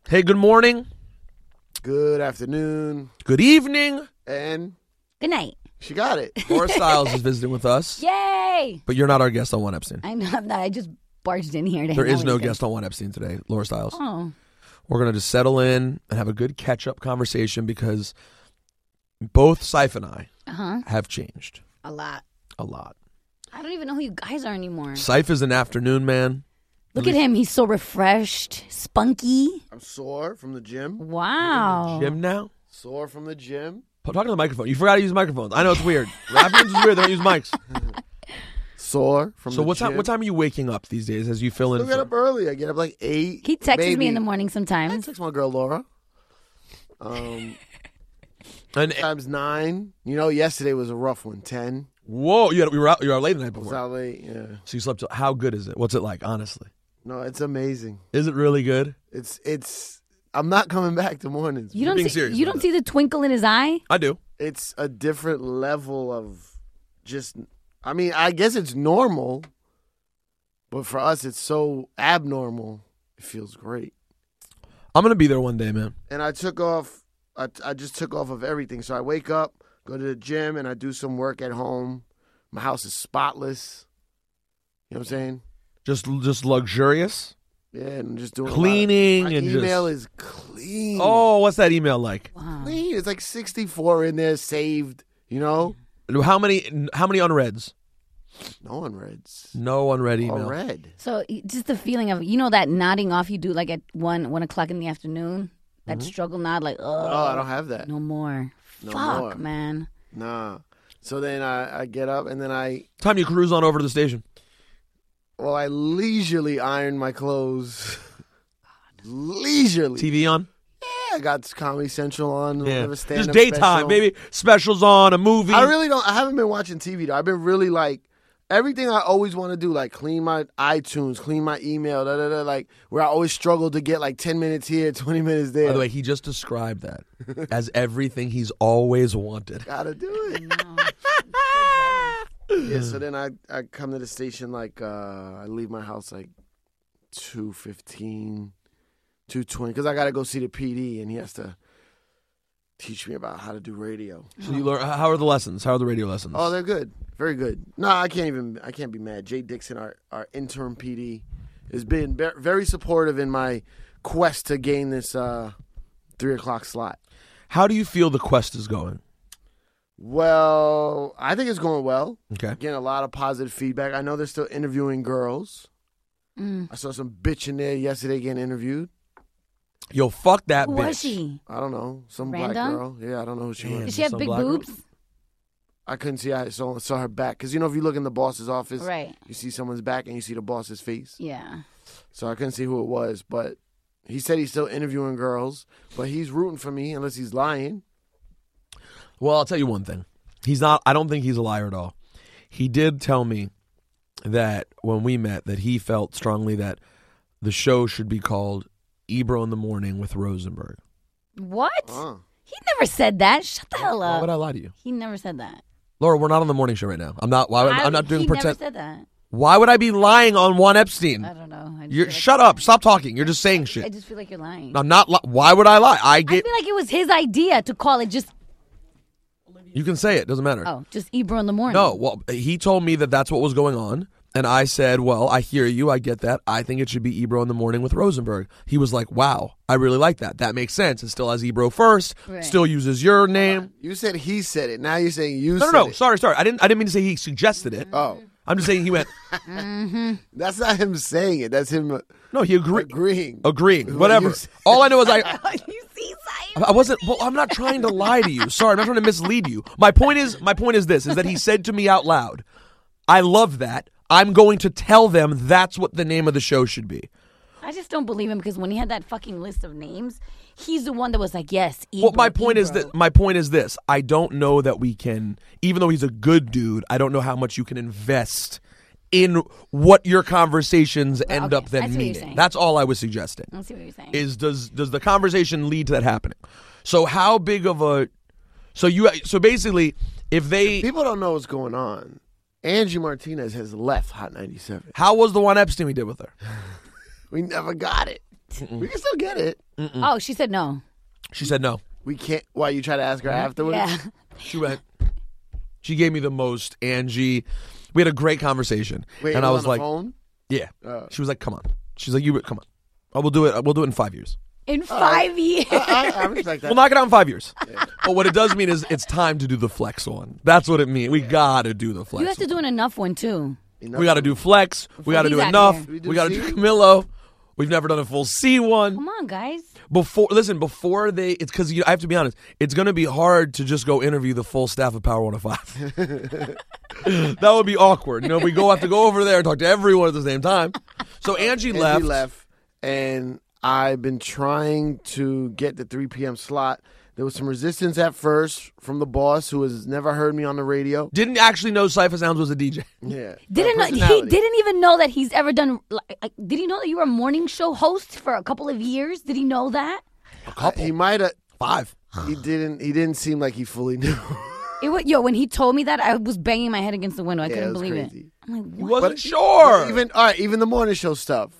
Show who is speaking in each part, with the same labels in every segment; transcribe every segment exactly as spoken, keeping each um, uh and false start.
Speaker 1: Hey, good morning.
Speaker 2: Good afternoon.
Speaker 1: Good evening.
Speaker 2: And
Speaker 3: Good night.
Speaker 2: she got it.
Speaker 1: Laura Stiles is visiting with us.
Speaker 3: Yay!
Speaker 1: But you're not our guest on One Epstein.
Speaker 3: I know I'm not. I just barged in here. To
Speaker 1: There
Speaker 3: hang
Speaker 1: is
Speaker 3: out
Speaker 1: no
Speaker 3: with you
Speaker 1: guest on One Epstein today, Laura Stiles.
Speaker 3: Oh.
Speaker 1: We're going to just settle in and have a good catch-up conversation because both Saif and I
Speaker 3: Uh-huh.
Speaker 1: have changed
Speaker 3: A lot.
Speaker 1: a lot.
Speaker 3: I don't even know who you guys are anymore.
Speaker 1: Saif is an afternoon man.
Speaker 3: Look at him. He's so refreshed, spunky.
Speaker 2: I'm sore from the gym.
Speaker 3: Wow.
Speaker 1: Jim now?
Speaker 2: Sore from the gym.
Speaker 1: Talk to the microphone. You forgot to use microphones. I know it's weird. Rappers is weird. They don't use mics.
Speaker 2: Sore from
Speaker 1: So
Speaker 2: the
Speaker 1: what
Speaker 2: gym.
Speaker 1: time, what time are you waking up these days as you fill in?
Speaker 2: I get up early. I get up like eight.
Speaker 3: He texts
Speaker 2: maybe.
Speaker 3: me in the morning
Speaker 2: I
Speaker 3: sometimes.
Speaker 2: text my girl Laura. Um,
Speaker 1: And,
Speaker 2: times nine. You know, yesterday was a rough one. Ten.
Speaker 1: whoa, you, had, we were out, you were out late the night
Speaker 2: I was
Speaker 1: before.
Speaker 2: out late. Yeah.
Speaker 1: So you slept till, how good is it? What's it like, honestly?
Speaker 2: No, it's amazing.
Speaker 1: Is it really good?
Speaker 2: It's it's. I'm not coming back to mornings.
Speaker 3: You don't
Speaker 1: being
Speaker 3: see,
Speaker 1: serious
Speaker 3: you
Speaker 1: about
Speaker 3: don't
Speaker 1: that.
Speaker 3: see the twinkle in his eye?
Speaker 1: I do.
Speaker 2: It's a different level of just. I mean, I guess it's normal, but for us, it's so abnormal. It feels great.
Speaker 1: I'm going to be there one day, man.
Speaker 2: And I took off. I, I just took off of everything. So I wake up, go to the gym, and I do some work at home. My house is spotless. You know what I'm saying?
Speaker 1: Just just luxurious.
Speaker 2: Yeah, and I'm just doing a lot of-
Speaker 1: Cleaning
Speaker 2: My
Speaker 1: and
Speaker 2: email
Speaker 1: just...
Speaker 2: is clean.
Speaker 1: Oh, what's that email like?
Speaker 3: Wow.
Speaker 2: clean. It's like sixty-four in there saved. You know,
Speaker 1: How many How many unreads?
Speaker 2: no one reads.
Speaker 1: No unread email.
Speaker 2: All read.
Speaker 3: So just the feeling of, you know, that nodding off you do like at one one o'clock in the afternoon? That struggle nod, like, oh,
Speaker 2: Oh, I don't have that.
Speaker 3: no more.
Speaker 2: No
Speaker 3: Fuck,
Speaker 2: more.
Speaker 3: man.
Speaker 2: Nah. So then I, I get up and then I
Speaker 1: Time you cruise on over to the station.
Speaker 2: well I leisurely iron my clothes. leisurely.
Speaker 1: T V on.
Speaker 2: Yeah, I got Comedy Central on.
Speaker 1: Yeah.
Speaker 2: whatever
Speaker 1: Just
Speaker 2: stand-up
Speaker 1: daytime,
Speaker 2: special.
Speaker 1: maybe specials on, a movie.
Speaker 2: I really don't. I haven't been watching T V though. I've been really like everything I always want to do, like clean my iTunes, clean my email, da da da. Like where I always struggle to get like ten minutes here, twenty minutes there.
Speaker 1: By the way, he just described that as everything he's always wanted.
Speaker 2: Gotta do it. Yeah. So then I I come to the station like uh, I leave my house like two fifteen, two twenty because I gotta go see the P D and he has to teach me about how to do radio.
Speaker 1: So you learn. How are the lessons? How are the radio lessons?
Speaker 2: Oh, they're good. Very good. No, I can't even, I can't be mad. Jay Dixon, our, our interim P D, has been be- very supportive in my quest to gain this uh, three o'clock slot.
Speaker 1: How do you feel the quest is going?
Speaker 2: Well, I think it's going well.
Speaker 1: Okay.
Speaker 2: Getting a lot of positive feedback. I know they're still interviewing girls.
Speaker 3: Mm.
Speaker 2: I saw some bitch in there yesterday getting interviewed.
Speaker 1: Yo, fuck that
Speaker 3: Who
Speaker 1: bitch.
Speaker 3: was she?
Speaker 2: I don't know. Some black
Speaker 3: Random?
Speaker 2: girl. Yeah, I don't know who she
Speaker 1: Damn.
Speaker 2: was.
Speaker 3: Did she have
Speaker 1: Some
Speaker 3: big
Speaker 1: black girl?
Speaker 3: boobs?
Speaker 2: I couldn't see. I saw, saw her back. Because, you know, if you look in the boss's office,
Speaker 3: Right.
Speaker 2: you see someone's back and you see the boss's face.
Speaker 3: Yeah.
Speaker 2: So I couldn't see who it was, but he said he's still interviewing girls, but he's rooting for me unless he's lying.
Speaker 1: Well, I'll tell you one thing. He's not. I don't think he's a liar at all. He did tell me that when we met, that he felt strongly that the show should be called Ebro in the Morning with Rosenberg.
Speaker 3: What?
Speaker 2: Huh.
Speaker 3: He never said that. Shut the hell
Speaker 1: Why
Speaker 3: up.
Speaker 1: would I lie to you,
Speaker 3: He never said that.
Speaker 1: Laura? We're not on the morning show right now. I'm not. Why? Would,
Speaker 3: I-
Speaker 1: I'm not doing
Speaker 3: he
Speaker 1: pretend.
Speaker 3: never said that.
Speaker 1: Why would I be lying on Juan Epstein?
Speaker 3: I don't know. I just
Speaker 1: You're
Speaker 3: feel like-
Speaker 1: shut up. Stop talking. You're just saying
Speaker 3: I
Speaker 1: shit.
Speaker 3: just feel like you're lying.
Speaker 1: I'm not. Li- Why would I lie? I
Speaker 3: I
Speaker 1: get.
Speaker 3: feel like it was his idea to call it just,
Speaker 1: You can say it. Doesn't matter.
Speaker 3: oh, just Ebro in the morning.
Speaker 1: No, well, he told me that that's what was going on, and I said, well, I hear you, I get that. I think it should be Ebro in the Morning with Rosenberg. He was like, wow, I really like that. That makes sense. It still has Ebro first,
Speaker 3: Right.
Speaker 1: still uses your name.
Speaker 2: You said he said it. Now you're saying you
Speaker 1: No,
Speaker 2: said
Speaker 1: no, no,
Speaker 2: it.
Speaker 1: sorry, sorry. I didn't I didn't mean to say he suggested it.
Speaker 2: Oh,
Speaker 1: I'm just saying he went,
Speaker 2: that's not him saying it. That's him
Speaker 1: no, he agreed.
Speaker 2: agreeing.
Speaker 1: Agreeing,
Speaker 2: What
Speaker 1: whatever.
Speaker 2: you said.
Speaker 1: All I know is I,
Speaker 3: You see, Simon?
Speaker 1: I wasn't. Well, I'm not trying to lie to you. Sorry, I'm not trying to mislead you. My point is, my point is this: is that he said to me out loud, "I love that. I'm going to tell them that's what the name of the show should be."
Speaker 3: I just don't believe him because when he had that fucking list of names, he's the one that was like, yes, Ebro,
Speaker 1: Well, my point is
Speaker 3: Ebro.
Speaker 1: that my point is this: I don't know that we can, even though he's a good dude, I don't know how much you can invest in what your conversations
Speaker 3: Well,
Speaker 1: end
Speaker 3: okay,
Speaker 1: up then
Speaker 3: I see what you're
Speaker 1: meaning.
Speaker 3: saying.
Speaker 1: That's all I was suggesting.
Speaker 3: I see what you're saying.
Speaker 1: Is does does the conversation lead to that happening? So how big of a so you so basically if they
Speaker 2: People don't know what's going on. Angie Martinez has left Hot ninety-seven.
Speaker 1: how was the one Epstein we did with her?
Speaker 2: We never got it. We can still get it.
Speaker 3: Oh, she said no.
Speaker 1: She said no.
Speaker 2: We can't. Why you try to ask her afterwards?
Speaker 3: Yeah.
Speaker 1: She went. She gave me the most, Angie. We had a great conversation,
Speaker 2: Wait,
Speaker 1: and
Speaker 2: it
Speaker 1: I
Speaker 2: was
Speaker 1: was
Speaker 2: on
Speaker 1: like,
Speaker 2: the phone?
Speaker 1: "Yeah."
Speaker 2: Uh.
Speaker 1: She was like, "Come on." She's like, "You come on. I will do it. We'll do it in five years.
Speaker 3: In five years.
Speaker 2: I, I respect that.
Speaker 1: We'll knock it out in five years." But what it does mean is it's time to do the flex one. That's what it means. We gotta do the flex.
Speaker 3: You have to
Speaker 1: one.
Speaker 3: do an enough one, too.
Speaker 2: Enough
Speaker 1: We got to do flex. We got to
Speaker 3: he's
Speaker 1: do
Speaker 3: out
Speaker 1: enough.
Speaker 3: here.
Speaker 2: We
Speaker 1: We,
Speaker 2: do
Speaker 1: got to
Speaker 2: C?
Speaker 1: do Camillo. We've never done a full C one.
Speaker 3: Come on, guys.
Speaker 1: Before, listen, before they, it's because I have to be honest, it's going to be hard to just go interview the full staff of Power one oh five. That would be awkward. You know, we go have to go over there and talk to everyone at the same time. So Angie,
Speaker 2: Angie
Speaker 1: left.
Speaker 2: left, and I've been trying to get the three p.m. slot. There was some resistance at first from the boss, who has never heard me on the radio.
Speaker 1: Didn't actually know Cypher Sounds was a D J.
Speaker 2: Yeah,
Speaker 3: Didn't
Speaker 2: My
Speaker 3: know, he
Speaker 2: personality.
Speaker 3: didn't even know that he's ever done. Like, like, did he know that you were a morning show host for a couple of years? Did he know that?
Speaker 1: A couple.
Speaker 2: He might have.
Speaker 1: Five.
Speaker 2: He didn't. He didn't seem like he fully knew.
Speaker 3: It was, yo, when he told me that, I was banging my head against the window. I
Speaker 2: Yeah,
Speaker 3: couldn't
Speaker 2: it was
Speaker 3: believe
Speaker 2: crazy.
Speaker 3: it. I'm like,
Speaker 1: He
Speaker 3: what?
Speaker 1: wasn't
Speaker 2: But-
Speaker 1: sure.
Speaker 2: Even all right, even the morning show stuff.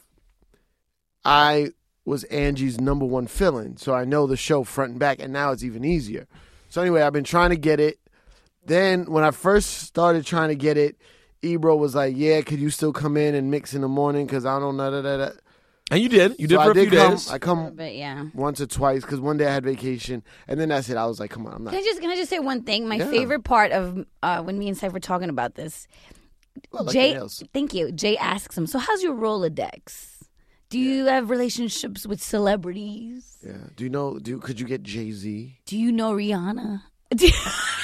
Speaker 2: I was Angie's number one fill-in, so I know the show front and back, and now it's even easier. So anyway, I've been trying to get it. Then when I first started trying to get it, Ebro was like, "Yeah, could you still come in and mix in the morning? Because I don't know." Da, da, da.
Speaker 1: And you did. You did
Speaker 2: So
Speaker 1: for
Speaker 2: I
Speaker 1: a few
Speaker 2: did come.
Speaker 1: days.
Speaker 2: I come
Speaker 3: But yeah.
Speaker 2: once or twice because one day I had vacation, and then that's it. I was like, "Come on, I'm not."
Speaker 3: Can I just can I just say one thing? My
Speaker 2: Yeah.
Speaker 3: favorite part of uh, when me and Cypher were talking about this,
Speaker 2: Well, like
Speaker 3: Jay.
Speaker 2: anything else.
Speaker 3: Thank you. Jay asks him, "So how's your Rolodex? Do you have relationships with celebrities?
Speaker 2: Yeah. Do you know? Do could you get Jay Z?
Speaker 3: Do you know Rihanna?" Do you-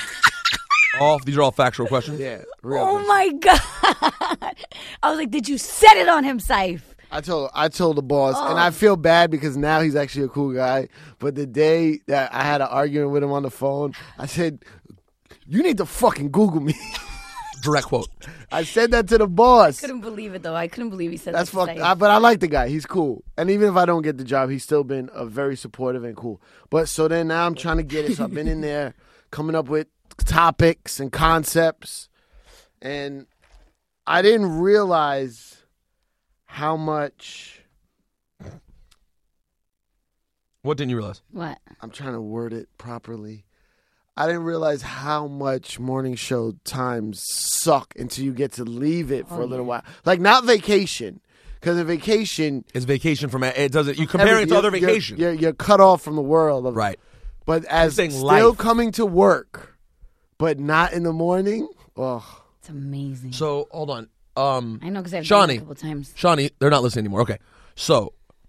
Speaker 1: All these are all factual questions.
Speaker 2: Yeah. Real
Speaker 3: oh
Speaker 2: good.
Speaker 3: my god! I was like, "Did you set it on him, Cyph?"
Speaker 2: I told I told the boss, and
Speaker 3: Oh.
Speaker 2: I feel bad because now he's actually a cool guy. But the day that I had an argument with him on the phone, I said, "You need to fucking Google me."
Speaker 1: Direct quote.
Speaker 2: I said that to the boss.
Speaker 3: Couldn't believe it though. I couldn't believe he said
Speaker 2: That's
Speaker 3: that. to
Speaker 2: fucked.
Speaker 3: Cyph.
Speaker 2: I, but I like the guy. He's cool. And even if I don't get the job, he's still been a very supportive and cool. But so then now I'm trying to get it. So I've been in there coming up with topics and concepts, and I didn't realize how much.
Speaker 1: What didn't you realize?
Speaker 3: What?
Speaker 2: I'm trying to word it properly. I didn't realize how much morning show times suck until you get to leave it for
Speaker 3: Oh,
Speaker 2: a little
Speaker 3: yeah.
Speaker 2: while. Like not vacation, because in vacation,
Speaker 1: It's vacation from it doesn't. You compare it to
Speaker 2: every-
Speaker 1: other
Speaker 2: you're- you're-
Speaker 1: vacations,
Speaker 2: You're, you're cut off from the world, of,
Speaker 1: right?
Speaker 2: But as
Speaker 1: saying
Speaker 2: still
Speaker 1: life.
Speaker 2: coming to work, but not in the morning. Oh,
Speaker 3: It's amazing.
Speaker 1: So hold on, um,
Speaker 3: I know because I've done it
Speaker 1: Shawnee.
Speaker 3: a couple times.
Speaker 1: Shawnee, they're not listening anymore. Okay, so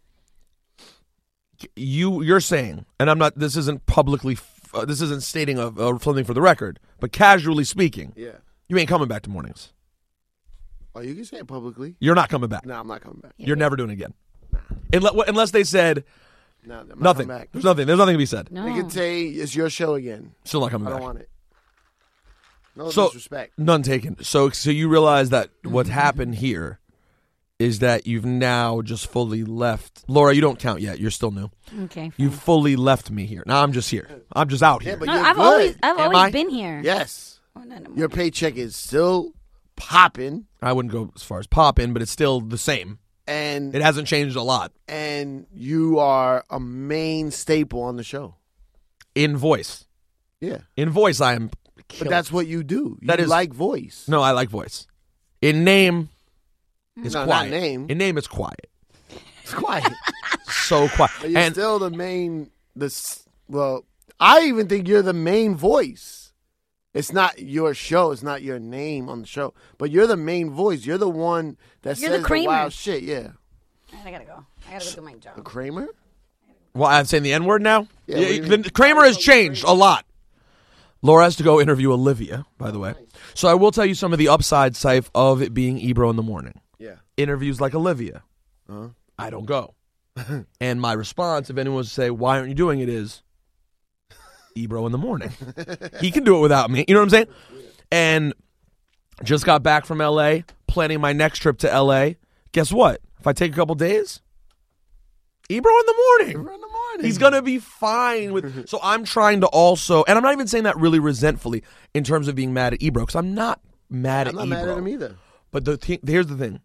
Speaker 1: you you're saying, and I'm not. This isn't publicly. f- Uh, this isn't stating a, uh, something for the record, but casually speaking,
Speaker 2: yeah.
Speaker 1: you ain't coming back to mornings.
Speaker 2: Oh, you can say it publicly.
Speaker 1: You're not coming back.
Speaker 2: No, I'm not coming back.
Speaker 1: You're never doing it again. Unless, unless they said
Speaker 2: No, I'm not
Speaker 1: nothing.
Speaker 2: coming back.
Speaker 1: There's nothing. There's nothing to be said.
Speaker 3: No.
Speaker 2: They could say it's your show again.
Speaker 1: Still not coming
Speaker 2: I don't
Speaker 1: back.
Speaker 2: want it. No
Speaker 1: So-
Speaker 2: disrespect.
Speaker 1: None taken. So, so you realize that what happened here is that you've now just fully left. Laura, you don't count yet. You're still new.
Speaker 3: Okay.
Speaker 1: You
Speaker 3: fine.
Speaker 1: fully left me here. Now I'm just here. I'm just out
Speaker 2: Yeah,
Speaker 1: here.
Speaker 2: but
Speaker 3: No,
Speaker 2: you're
Speaker 3: I've
Speaker 2: good.
Speaker 3: always I've
Speaker 1: Am
Speaker 3: always
Speaker 1: I?
Speaker 3: been here.
Speaker 2: Yes.
Speaker 3: Oh, not anymore.
Speaker 2: Your paycheck is still popping,
Speaker 1: I wouldn't go as far as popping, but it's still the same.
Speaker 2: and
Speaker 1: It hasn't changed a lot
Speaker 2: and you are a main staple on the show.
Speaker 1: in voice.
Speaker 2: Yeah,
Speaker 1: In voice, I am.
Speaker 2: but
Speaker 1: killing.
Speaker 2: that's what you do. You
Speaker 1: That is-
Speaker 2: like voice.
Speaker 1: No, I like voice. In name, it's
Speaker 2: No, not
Speaker 1: quiet.
Speaker 2: name.
Speaker 1: In name, it's quiet.
Speaker 2: It's quiet.
Speaker 1: So quiet.
Speaker 2: But you're
Speaker 1: And
Speaker 2: still the main. The s- well, I even think you're the main voice. It's not your show. It's not your name on the show, but you're the main voice. You're the one that
Speaker 3: You're the
Speaker 2: says the,
Speaker 3: Kramer.
Speaker 2: wild shit. Yeah,
Speaker 3: I gotta go. I gotta go do my
Speaker 2: the
Speaker 3: job.
Speaker 2: Kramer.
Speaker 1: well, I'm saying the N word now.
Speaker 2: Yeah, what do you
Speaker 1: the-
Speaker 2: mean?
Speaker 1: Kramer has changed a lot. Laura has to go interview Olivia, by the way. So I will tell you some of the upside, Syph, of it being Ebro in the morning.
Speaker 2: Yeah.
Speaker 1: Interviews like Olivia.
Speaker 2: Uh-huh.
Speaker 1: I don't go. And my response, if anyone was to say, why aren't you doing it, is Ebro in the morning. He can do it without me. You know what I'm saying? And just got back from L A, planning my next trip to L A. Guess what? If I take a couple days, Ebro in the morning.
Speaker 2: Ebro in the morning.
Speaker 1: He's going to be fine with. So I'm trying to also, and I'm not even saying that really resentfully in terms of being mad at Ebro, because I'm not mad
Speaker 2: I'm
Speaker 1: at
Speaker 2: not
Speaker 1: Ebro.
Speaker 2: mad at him either.
Speaker 1: But the thing, here's the thing.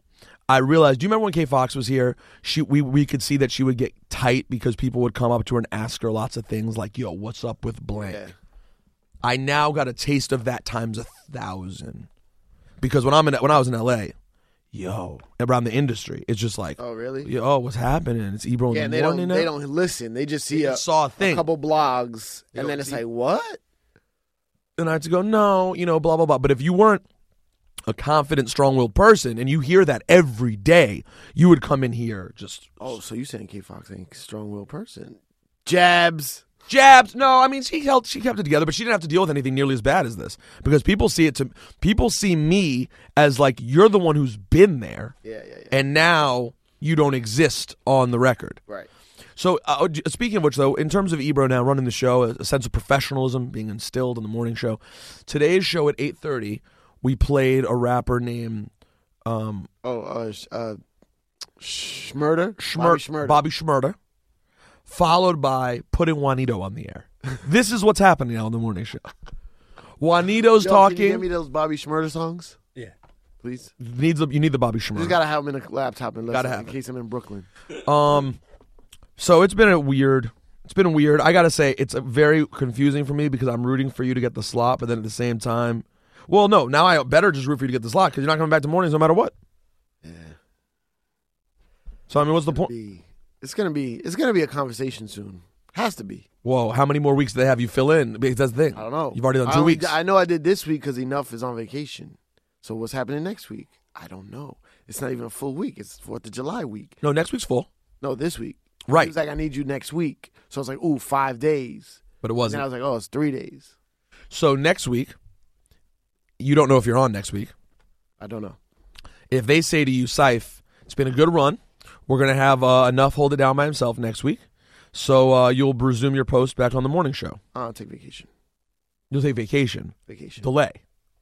Speaker 1: I realized, do you remember when Kay Fox was here? She we, we could see that she would get tight because people would come up to her and ask her lots of things like, yo, what's up with blank?
Speaker 2: Yeah.
Speaker 1: I now got a taste of that times a thousand. Because when I'm in when I was in L A, yo, around the industry, it's just like,
Speaker 2: Oh, really?
Speaker 1: yo, what's happening? It's Ebro
Speaker 2: Yeah,
Speaker 1: in
Speaker 2: and
Speaker 1: the
Speaker 2: they don't
Speaker 1: morning now?
Speaker 2: they don't listen. They just see
Speaker 1: They
Speaker 2: a,
Speaker 1: just saw a thing.
Speaker 2: a couple blogs,
Speaker 1: They
Speaker 2: and
Speaker 1: don't
Speaker 2: then it's
Speaker 1: see-
Speaker 2: like, what?
Speaker 1: And I had to go, no, you know, blah, blah, blah. But if you weren't a confident, strong-willed person and you hear that every day, you would come in here just
Speaker 2: Oh, so you saying Kay Fox ain't a strong-willed person? Jabs.
Speaker 1: jabs. No, I mean, she held, she kept it together, but she didn't have to deal with anything nearly as bad as this because people see it to people see me as like you're the one who's been there,
Speaker 2: Yeah, yeah, yeah.
Speaker 1: and now you don't exist on the record.
Speaker 2: Right.
Speaker 1: So, uh, speaking of which, though, in terms of Ebro now running the show, a sense of professionalism being instilled in the morning show. Today's show at eight thirty, we played a rapper named um,
Speaker 2: Oh, uh, sh- uh, Schmurder?
Speaker 1: Schmur-
Speaker 2: Bobby Schmurder.
Speaker 1: Bobby Schmurder, followed by putting Juanito on the air. This is what's happening now on the morning show. Juanito's
Speaker 2: Yo,
Speaker 1: talking.
Speaker 2: Can you give me those Bobby Schmurder songs?
Speaker 1: Yeah.
Speaker 2: Please.
Speaker 1: Needs the, you need the Bobby Schmurder.
Speaker 2: Just gotta have them in a laptop and listen
Speaker 1: Gotta have
Speaker 2: in
Speaker 1: it.
Speaker 2: case I'm in Brooklyn.
Speaker 1: Um, so it's been a weird. It's been weird. I gotta say, it's a very confusing for me because I'm rooting for you to get the slot, but then at the same time, well, no. Now I better just root for you to get the slot because you're not coming back to mornings no matter what.
Speaker 2: Yeah.
Speaker 1: So I mean, what's the point?
Speaker 2: Be, it's gonna be. It's gonna be a conversation soon. Has to be.
Speaker 1: Whoa, how many more weeks do they have you fill in? Because that's the thing.
Speaker 2: I don't know.
Speaker 1: You've already done
Speaker 2: I
Speaker 1: two
Speaker 2: only-
Speaker 1: weeks.
Speaker 2: I know I did this week because Enough is on vacation. So what's happening next week? I don't know. It's not even a full week. It's Fourth of July week.
Speaker 1: No, next week's full.
Speaker 2: No, this week.
Speaker 1: Right.
Speaker 2: He was like, I need you next week. So I was like, ooh, five days.
Speaker 1: But it
Speaker 2: And
Speaker 1: wasn't.
Speaker 2: then I was like, oh, it's three days.
Speaker 1: So next week, you don't know if you're on next week.
Speaker 2: I don't know.
Speaker 1: If they say to you, Syph, it's been a good run. We're going to have uh, Enough hold it down by himself next week. So uh, you'll resume your post back on the morning show.
Speaker 2: I'll take vacation.
Speaker 1: You'll take vacation.
Speaker 2: Vacation.
Speaker 1: Delay.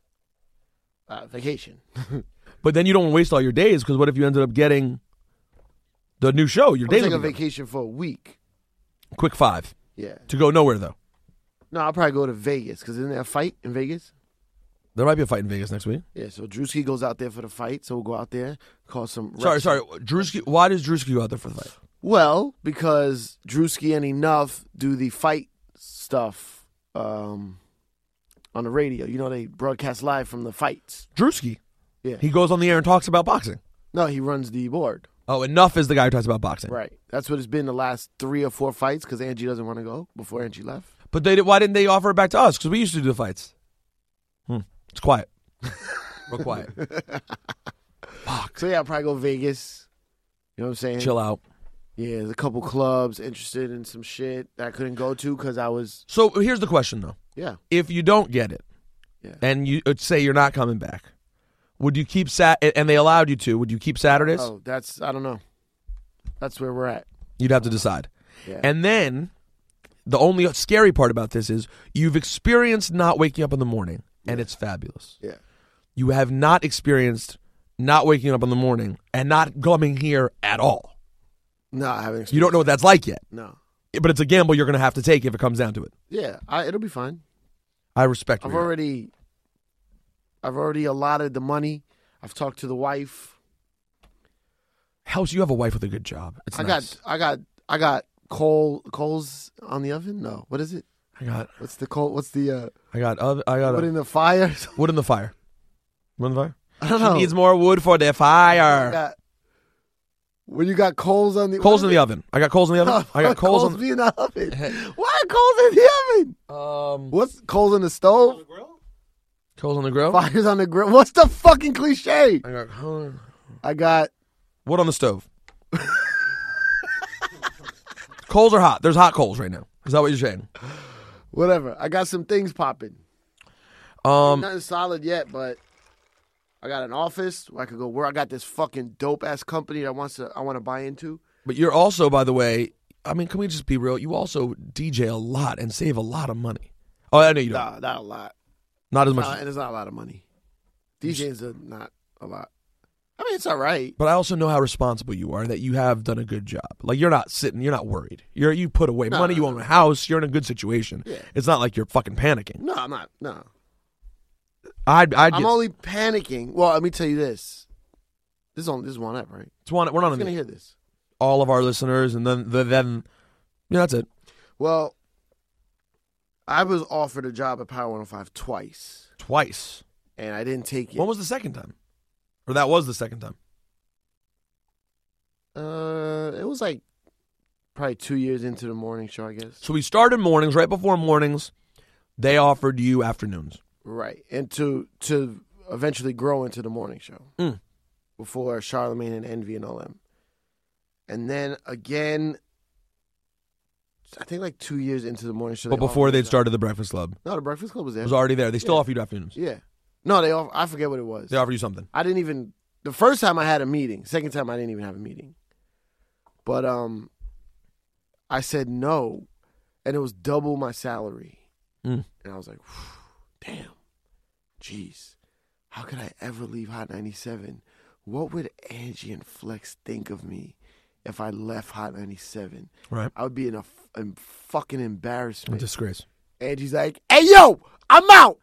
Speaker 2: Uh, vacation.
Speaker 1: But then you don't waste all your days because what if you ended up getting the new show? Your
Speaker 2: I'll
Speaker 1: days
Speaker 2: take
Speaker 1: will
Speaker 2: a
Speaker 1: be gone.
Speaker 2: vacation for a week.
Speaker 1: Quick five
Speaker 2: Yeah.
Speaker 1: to go nowhere though.
Speaker 2: No, I'll probably go to Vegas because isn't there a fight in Vegas?
Speaker 1: There might be a fight in Vegas next week.
Speaker 2: Yeah, so Drewski goes out there for the fight, so we'll go out there, cause some.
Speaker 1: Sorry,
Speaker 2: reps.
Speaker 1: sorry. Drewski, why does Drewski go out there for the fight?
Speaker 2: Well, because Drewski and Enough do the fight stuff um, on the radio. You know, they broadcast live from the fights.
Speaker 1: Drewski.
Speaker 2: Yeah.
Speaker 1: He goes on the air and talks about boxing.
Speaker 2: No, he runs the board.
Speaker 1: Oh, Enough is the guy who talks about boxing.
Speaker 2: Right. That's what it's been the last three or four fights because Angie doesn't want to go before Angie left.
Speaker 1: But they did, why didn't they offer it back to us? Because we used to do the fights. Hmm. It's quiet. Real quiet. Fuck.
Speaker 2: So, yeah, I'll probably go Vegas. You know what I'm saying?
Speaker 1: Chill out.
Speaker 2: Yeah, there's a couple clubs interested in some shit that I couldn't go to because I was,
Speaker 1: So here's the question, though.
Speaker 2: yeah.
Speaker 1: If you don't get it,
Speaker 2: Yeah.
Speaker 1: and you uh, say you're not coming back, would you keep sat? And they allowed you to. Would you keep Saturdays?
Speaker 2: Oh, that's, I don't know. That's where we're at.
Speaker 1: You'd have to decide.
Speaker 2: Yeah.
Speaker 1: And then the only scary part about this is you've experienced not waking up in the morning, and it's fabulous.
Speaker 2: Yeah.
Speaker 1: You have not experienced not waking up in the morning and not coming here at all.
Speaker 2: No, I haven't.
Speaker 1: You don't know what that's like yet.
Speaker 2: No.
Speaker 1: But it's a gamble you're going to have to take if it comes down to it.
Speaker 2: Yeah, I, it'll be fine.
Speaker 1: I respect
Speaker 2: I've
Speaker 1: you.
Speaker 2: already, I've already allotted the money. I've talked to the wife.
Speaker 1: Helps you have a wife with a good job. It's
Speaker 2: I
Speaker 1: nice.
Speaker 2: got, I got, I got coal, coals on the oven. No, what is it?
Speaker 1: I got.
Speaker 2: What's the coal? What's the uh,
Speaker 1: I got. Other, I got
Speaker 2: put
Speaker 1: a,
Speaker 2: in the fire?
Speaker 1: wood in the fire. Wood in the fire.
Speaker 2: I don't
Speaker 1: She
Speaker 2: know.
Speaker 1: needs more wood for the
Speaker 2: I
Speaker 1: fire.
Speaker 2: got, when you got coals on the
Speaker 1: Coals in the oven. I got coals in the oven. I got coals
Speaker 2: coals
Speaker 1: on.
Speaker 2: be in the oven. Why are coals in the oven?
Speaker 1: Um,
Speaker 2: What's coals in the stove?
Speaker 1: coals on the grill.
Speaker 2: Fires on the grill. What's the fucking cliche?
Speaker 1: I got coal-
Speaker 2: I got
Speaker 1: wood on the stove. Coals are hot. There's hot coals right now. Is that what you're saying?
Speaker 2: whatever. I got some things popping.
Speaker 1: Um,
Speaker 2: Nothing solid yet, but I got an office where I could go work. I got this fucking dope ass company that wants to I want to buy into.
Speaker 1: but you're also, by the way, I mean, can we just be real? You also D J a lot and save a lot of money. Oh, I know you don't.
Speaker 2: Nah, not a lot.
Speaker 1: Not as much.
Speaker 2: Nah, and it's not a lot of money. D Js are not a lot. I mean, it's all right.
Speaker 1: But I also know how responsible you are, that you have done a good job. Like, you're not sitting, you're not worried. You're You put away
Speaker 2: No,
Speaker 1: money,
Speaker 2: no,
Speaker 1: you own a house, you're in a good situation.
Speaker 2: Yeah.
Speaker 1: It's not like you're fucking panicking.
Speaker 2: No, I'm not. No.
Speaker 1: I'd, I'd
Speaker 2: I'm
Speaker 1: get,
Speaker 2: only panicking. Well, let me tell you this. This is on this is one app, right?
Speaker 1: It's one. We're not
Speaker 2: Who's
Speaker 1: on
Speaker 2: gonna
Speaker 1: the,
Speaker 2: hear this?
Speaker 1: all of our listeners, and then the, then yeah, that's it.
Speaker 2: Well, I was offered a job at Power one oh five twice,
Speaker 1: Twice.
Speaker 2: and I didn't take it.
Speaker 1: When was the second time? Or that was the second time.
Speaker 2: Uh, it was like probably two years into the morning show, I guess.
Speaker 1: So we started mornings. Right before mornings, they offered you afternoons.
Speaker 2: Right, and to to eventually grow into the morning show
Speaker 1: Mm.
Speaker 2: before Charlemagne and Envy and all them, and then again, I think like two years into the morning show.
Speaker 1: But
Speaker 2: they
Speaker 1: before
Speaker 2: offered me a
Speaker 1: they'd
Speaker 2: job.
Speaker 1: started the Breakfast Club.
Speaker 2: No, the Breakfast Club was
Speaker 1: It
Speaker 2: there.
Speaker 1: was already there. They still
Speaker 2: Yeah.
Speaker 1: offer you afternoons.
Speaker 2: Yeah, no, they off- I forget what it was.
Speaker 1: They offer you something.
Speaker 2: I didn't even the first time I had a meeting. Second time I didn't even have a meeting. But um, I said no, and it was double my salary,
Speaker 1: Mm.
Speaker 2: and I was like, damn, jeez, how could I ever leave Hot ninety-seven? What would Angie and Flex think of me if I left Hot ninety-seven?
Speaker 1: Right.
Speaker 2: I would be in a, f- a fucking
Speaker 1: A
Speaker 2: embarrassment.
Speaker 1: disgrace.
Speaker 2: Angie's like, hey yo, I'm out.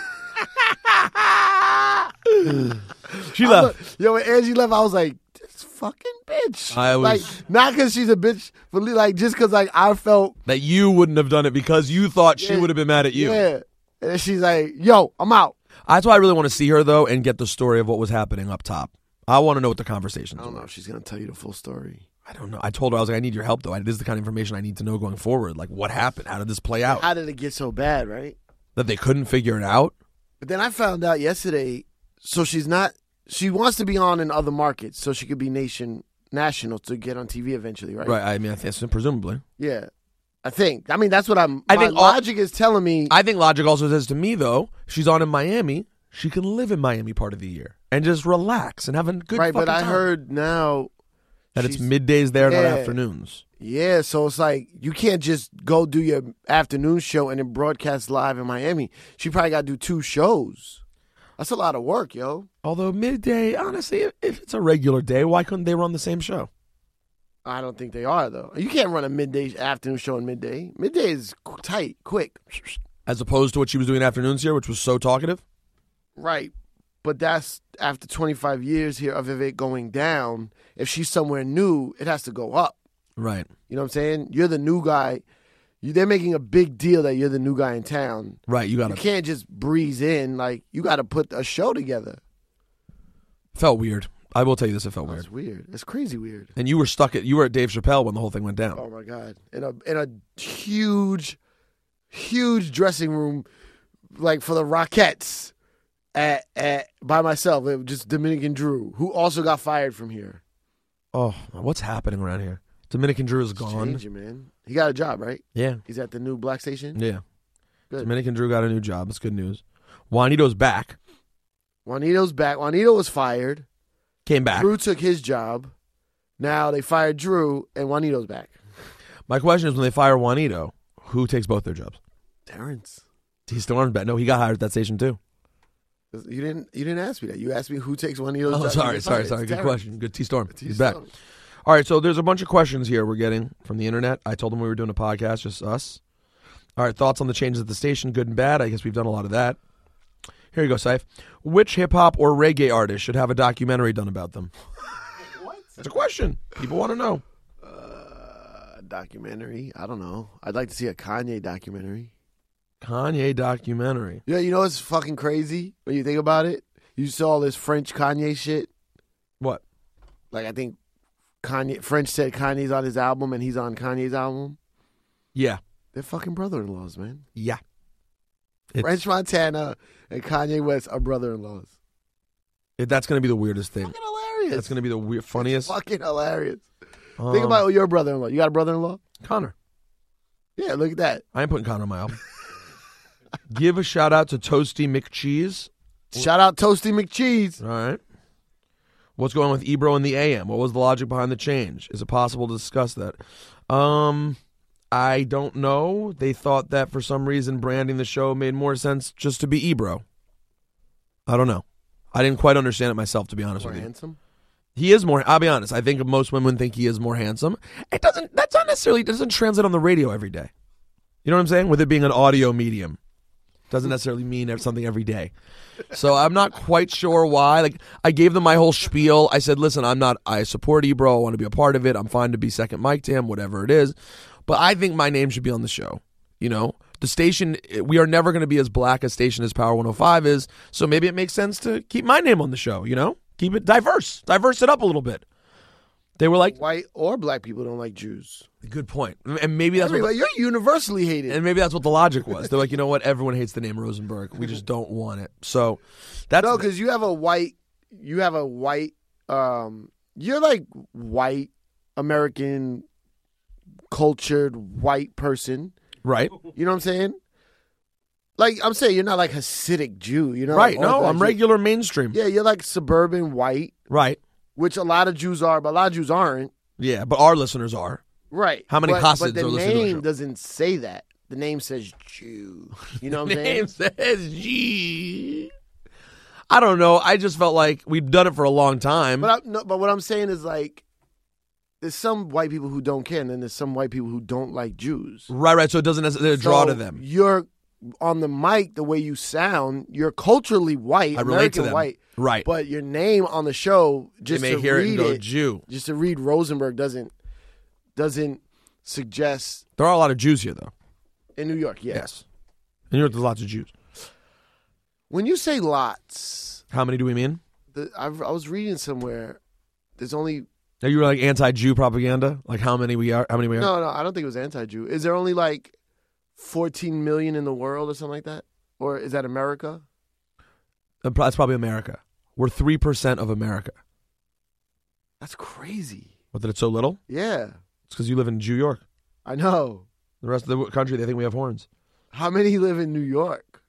Speaker 1: She
Speaker 2: I
Speaker 1: left.
Speaker 2: was- Yo, when Angie left, I was like, this fucking bitch.
Speaker 1: I was-
Speaker 2: like, not because she's a bitch, but like just because like I felt,
Speaker 1: That you wouldn't have done it because you thought she
Speaker 2: Yeah.
Speaker 1: would have been mad at you.
Speaker 2: yeah. And she's like, yo, I'm out.
Speaker 1: That's why I really want to see her, though, and get the story of what was happening up top. I want to know what the conversations
Speaker 2: I don't
Speaker 1: were.
Speaker 2: know if she's gonna tell you the full story.
Speaker 1: I don't know. I told her, I was like, I need your help, though. I, this is the kind of information I need to know going forward. Like, what happened? How did this play out?
Speaker 2: How did it get so bad, right?
Speaker 1: That they couldn't figure it out?
Speaker 2: But then I found out yesterday. So she's not. She wants to be on in other markets, so she could be nation national to get on T V eventually, right?
Speaker 1: Right. I mean, I think, presumably.
Speaker 2: Yeah, I think. I mean, that's what I'm.
Speaker 1: I
Speaker 2: my
Speaker 1: think all-
Speaker 2: logic is telling me.
Speaker 1: I think logic also says to me, though, she's on in Miami. She can live in Miami part of the year and just relax and have a good
Speaker 2: right,
Speaker 1: fucking
Speaker 2: but I
Speaker 1: time.
Speaker 2: heard now
Speaker 1: that it's
Speaker 2: she's-
Speaker 1: middays there, not
Speaker 2: Yeah.
Speaker 1: afternoons.
Speaker 2: Yeah, so it's like you can't just go do your afternoon show and then broadcast live in Miami. She probably got to do two shows. That's a lot of work, yo.
Speaker 1: Although midday, honestly, if, if it's a regular day, why couldn't they run the same show?
Speaker 2: I don't think they are though. You can't run a midday afternoon show in midday. Midday is qu- tight, quick.
Speaker 1: As opposed to what she was doing afternoons here, which was so talkative?
Speaker 2: Right. But that's after twenty-five years here of it going down. If she's somewhere new, it has to go up.
Speaker 1: Right.
Speaker 2: You know what I'm saying? You're the new guy. You, they're making a big deal that you're the new guy in town.
Speaker 1: Right. You got
Speaker 2: You
Speaker 1: to.
Speaker 2: can't just breeze in. Like, you got to put a show together.
Speaker 1: Felt weird. I will tell you this, it felt weird.
Speaker 2: That's weird. It's crazy weird.
Speaker 1: And you were stuck at, you were at Dave Chappelle when the whole thing went down.
Speaker 2: Oh my god! In a in a huge, huge dressing room, like for the Rockettes, at at by myself. It was just Dominican Drew, who also got fired from here.
Speaker 1: Oh, what's happening around here? Dominican Drew is gone.
Speaker 2: Changing, man. He got a job, right?
Speaker 1: Yeah.
Speaker 2: He's at the new Black Station.
Speaker 1: Yeah.
Speaker 2: Good.
Speaker 1: Dominican Drew got a new job. That's good news. Juanito's back.
Speaker 2: Juanito's back. Juanito was fired.
Speaker 1: Came back.
Speaker 2: Drew took his job. Now they fired Drew, and Juanito's back.
Speaker 1: My question is, when they fire Juanito, who takes both their jobs?
Speaker 2: Terrence,
Speaker 1: T Storm's back. No, he got hired at that station too.
Speaker 2: you didn't you didn't ask me that. You asked me who takes Juanito's
Speaker 1: Oh,
Speaker 2: job.
Speaker 1: sorry,
Speaker 2: You
Speaker 1: sorry,
Speaker 2: fired.
Speaker 1: sorry.
Speaker 2: It's
Speaker 1: Good
Speaker 2: Terrence.
Speaker 1: question. Good T Storm.
Speaker 2: T
Speaker 1: He's back.
Speaker 2: Storm.
Speaker 1: All right, so there's a bunch of questions here we're getting from the internet. I told them we were doing a podcast, just us. All right, thoughts on the changes at the station, good and bad. I guess we've done a lot of that. Here you go, Saif. Which hip-hop or reggae artist should have a documentary done about them?
Speaker 2: What?
Speaker 1: That's a question. People want to know.
Speaker 2: Uh, documentary? I don't know. I'd like to see a Kanye documentary.
Speaker 1: Kanye documentary.
Speaker 2: Yeah, you know what's fucking crazy when you think about it? You saw this French Kanye shit.
Speaker 1: What?
Speaker 2: Like I think Kanye French said Kanye's on his album and he's on Kanye's album.
Speaker 1: Yeah.
Speaker 2: They're fucking brother-in-laws, man.
Speaker 1: Yeah. It's,
Speaker 2: French Montana and Kanye West are brother-in-laws.
Speaker 1: it, that's going to be the weirdest thing.
Speaker 2: Fucking hilarious.
Speaker 1: That's going to be the weird, funniest.
Speaker 2: fucking hilarious.
Speaker 1: Um,
Speaker 2: Think about your brother-in-law. You got a brother-in-law?
Speaker 1: Connor.
Speaker 2: Yeah, look at that.
Speaker 1: I ain't putting Connor on my album. Give a shout out to Toasty McCheese.
Speaker 2: Shout out Toasty McCheese.
Speaker 1: All right. What's going on with Ebro and the A M? What was the logic behind the change? Is it possible to discuss that? Um, I don't know. They thought that for some reason branding the show made more sense just to be Ebro. I don't know. I didn't quite understand it myself, to be honest
Speaker 2: More
Speaker 1: with you.
Speaker 2: handsome.
Speaker 1: He is more. I'll be honest. I think most women think he is more handsome. It doesn't. That's not necessarily. It doesn't translate on the radio every day. You know what I'm saying? With it being an audio medium. Doesn't necessarily mean something every day. So I'm not quite sure why. Like, I gave them my whole spiel. I said, listen, I'm not, I support Ebro. I want to be a part of it. I'm fine to be second mic to him, whatever it is. But I think my name should be on the show. You know, the station, we are never going to be as black a station as Power one oh five is. So maybe it makes sense to keep my name on the show, you know? Keep it diverse. Diverse it up a little bit. They were like,
Speaker 2: white or black people don't like Jews.
Speaker 1: Good point. And maybe that's
Speaker 2: Everybody,
Speaker 1: what
Speaker 2: you're universally hated.
Speaker 1: and maybe that's what the logic was. They're like, you know what? Everyone hates the name Rosenberg. We just don't want it. So that's
Speaker 2: No, because you have a white, you have a white, um, you're like white American, cultured white person.
Speaker 1: right.
Speaker 2: You know what I'm saying? Like I'm saying, you're not like Hasidic Jew. You know,
Speaker 1: Right.
Speaker 2: like
Speaker 1: No,
Speaker 2: Orthodox
Speaker 1: I'm
Speaker 2: Jew.
Speaker 1: regular mainstream.
Speaker 2: Yeah, you're like suburban white,
Speaker 1: Right.
Speaker 2: which a lot of Jews are, but a lot of Jews aren't.
Speaker 1: Yeah, but our listeners are.
Speaker 2: Right.
Speaker 1: How many
Speaker 2: but,
Speaker 1: Hasids
Speaker 2: but the
Speaker 1: are listening to our
Speaker 2: name
Speaker 1: show?
Speaker 2: doesn't say that. The name says Jew. You know what I'm saying?
Speaker 1: Name says G. I don't know. I just felt like we've done it for a long time.
Speaker 2: But I, no, but what I'm saying is like, there's some white people who don't care, and then there's some white people who don't like Jews.
Speaker 1: right, right. So it doesn't necessarily draw
Speaker 2: So
Speaker 1: to them.
Speaker 2: You're on the mic, the way you sound, you're culturally white,
Speaker 1: I relate
Speaker 2: American
Speaker 1: to them.
Speaker 2: white,
Speaker 1: Right.
Speaker 2: but your name on the show
Speaker 1: They
Speaker 2: just
Speaker 1: may
Speaker 2: to
Speaker 1: hear it
Speaker 2: read
Speaker 1: and go,
Speaker 2: it,
Speaker 1: Jew.
Speaker 2: just to read Rosenberg doesn't doesn't suggest
Speaker 1: There are a lot of Jews here, though.
Speaker 2: in New York. Yeah.
Speaker 1: Yes. In New York, there's lots of Jews.
Speaker 2: When you say lots,
Speaker 1: How many do we mean?
Speaker 2: the, I, I was reading somewhere. There's only
Speaker 1: Are you like anti-Jew propaganda? Like how many we are? How many we are?
Speaker 2: no, no. I don't think it was anti-Jew. Is there only like fourteen million in the world or something like that, or is that America?
Speaker 1: That's probably America. We're three percent of America.
Speaker 2: That's crazy.
Speaker 1: What, that it's so little?
Speaker 2: Yeah,
Speaker 1: It's because you live in New York.
Speaker 2: I know.
Speaker 1: The rest of the country, they think we have horns.
Speaker 2: How many live in New York?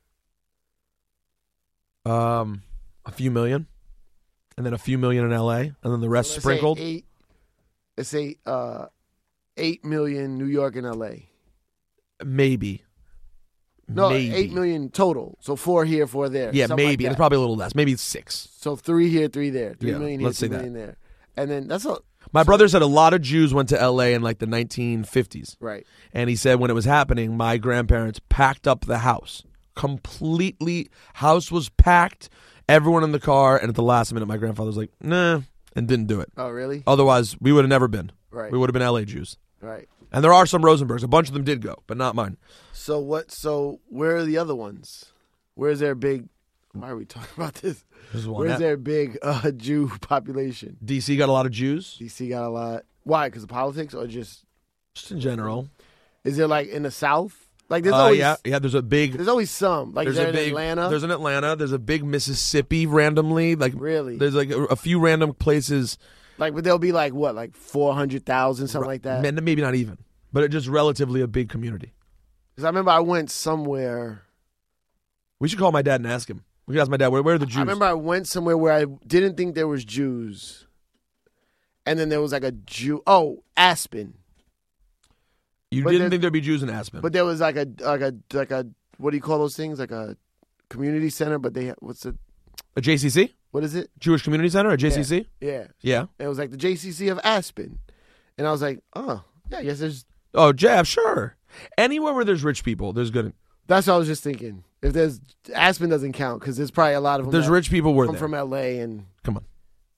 Speaker 1: Um, a few million, and then a few million in L A, and then the rest
Speaker 2: Let's say
Speaker 1: sprinkled.
Speaker 2: Eight. Let's say uh, eight million New York and L A.
Speaker 1: Maybe.
Speaker 2: No,
Speaker 1: maybe.
Speaker 2: eight million total. So four here, four there.
Speaker 1: Yeah,
Speaker 2: something like
Speaker 1: maybe.
Speaker 2: that.
Speaker 1: It's probably a little less. Maybe six.
Speaker 2: So three here, three there. Three
Speaker 1: Yeah,
Speaker 2: million here,
Speaker 1: let's
Speaker 2: two
Speaker 1: say that.
Speaker 2: million there. And then that's all.
Speaker 1: My brother said a lot of Jews went to L A in like the nineteen fifties.
Speaker 2: Right.
Speaker 1: And he said when it was happening, my grandparents packed up the house. Completely. House was packed. Everyone in the car. And at the last minute, my grandfather was like, nah, and didn't do it.
Speaker 2: Oh, really?
Speaker 1: Otherwise, we would have never been.
Speaker 2: Right.
Speaker 1: We would have been L A Jews.
Speaker 2: Right.
Speaker 1: And there are some Rosenbergs. A bunch of them did go, but not mine.
Speaker 2: So what? So where are the other ones? Where's their big? Why are we talking about this?
Speaker 1: This is one.
Speaker 2: Where's
Speaker 1: That-
Speaker 2: their big uh, Jew population?
Speaker 1: D C got a lot of Jews,
Speaker 2: D C got a lot. Why? Because of politics, or just
Speaker 1: just in general.
Speaker 2: is there like in the South? Like there's
Speaker 1: Uh,
Speaker 2: always
Speaker 1: yeah, yeah. There's a big.
Speaker 2: there's always some. Like
Speaker 1: There's
Speaker 2: there
Speaker 1: a
Speaker 2: in
Speaker 1: big.
Speaker 2: Atlanta.
Speaker 1: There's an Atlanta. There's a big Mississippi randomly. Like
Speaker 2: really
Speaker 1: there's like a, a few random places.
Speaker 2: like, but there'll be like what, like four hundred thousand, something like that.
Speaker 1: Man, maybe not even, but it's just relatively a big community.
Speaker 2: Because I remember I went somewhere.
Speaker 1: We should call my dad and ask him. We could ask my dad, where, where are the Jews?
Speaker 2: I remember I went somewhere where I didn't think there was Jews, and then there was like a Jew. Oh, Aspen.
Speaker 1: you
Speaker 2: but
Speaker 1: didn't
Speaker 2: there-
Speaker 1: think there'd be Jews in Aspen.
Speaker 2: But there was like a like a like a what do you call those things? Like a community center, but they what's it?
Speaker 1: a J C C?
Speaker 2: What is it?
Speaker 1: Jewish Community Center? A J C C?
Speaker 2: Yeah,
Speaker 1: Yeah.
Speaker 2: it was like the J C C of Aspen, and I was like, oh yeah, I guess there's.
Speaker 1: Oh, Jeff, sure. Anywhere where there's rich people, there's good.
Speaker 2: That's what I was just thinking. If there's Aspen doesn't count because there's probably a lot of them.
Speaker 1: There's
Speaker 2: that
Speaker 1: rich people where
Speaker 2: come
Speaker 1: there.
Speaker 2: from L A and.
Speaker 1: Come on.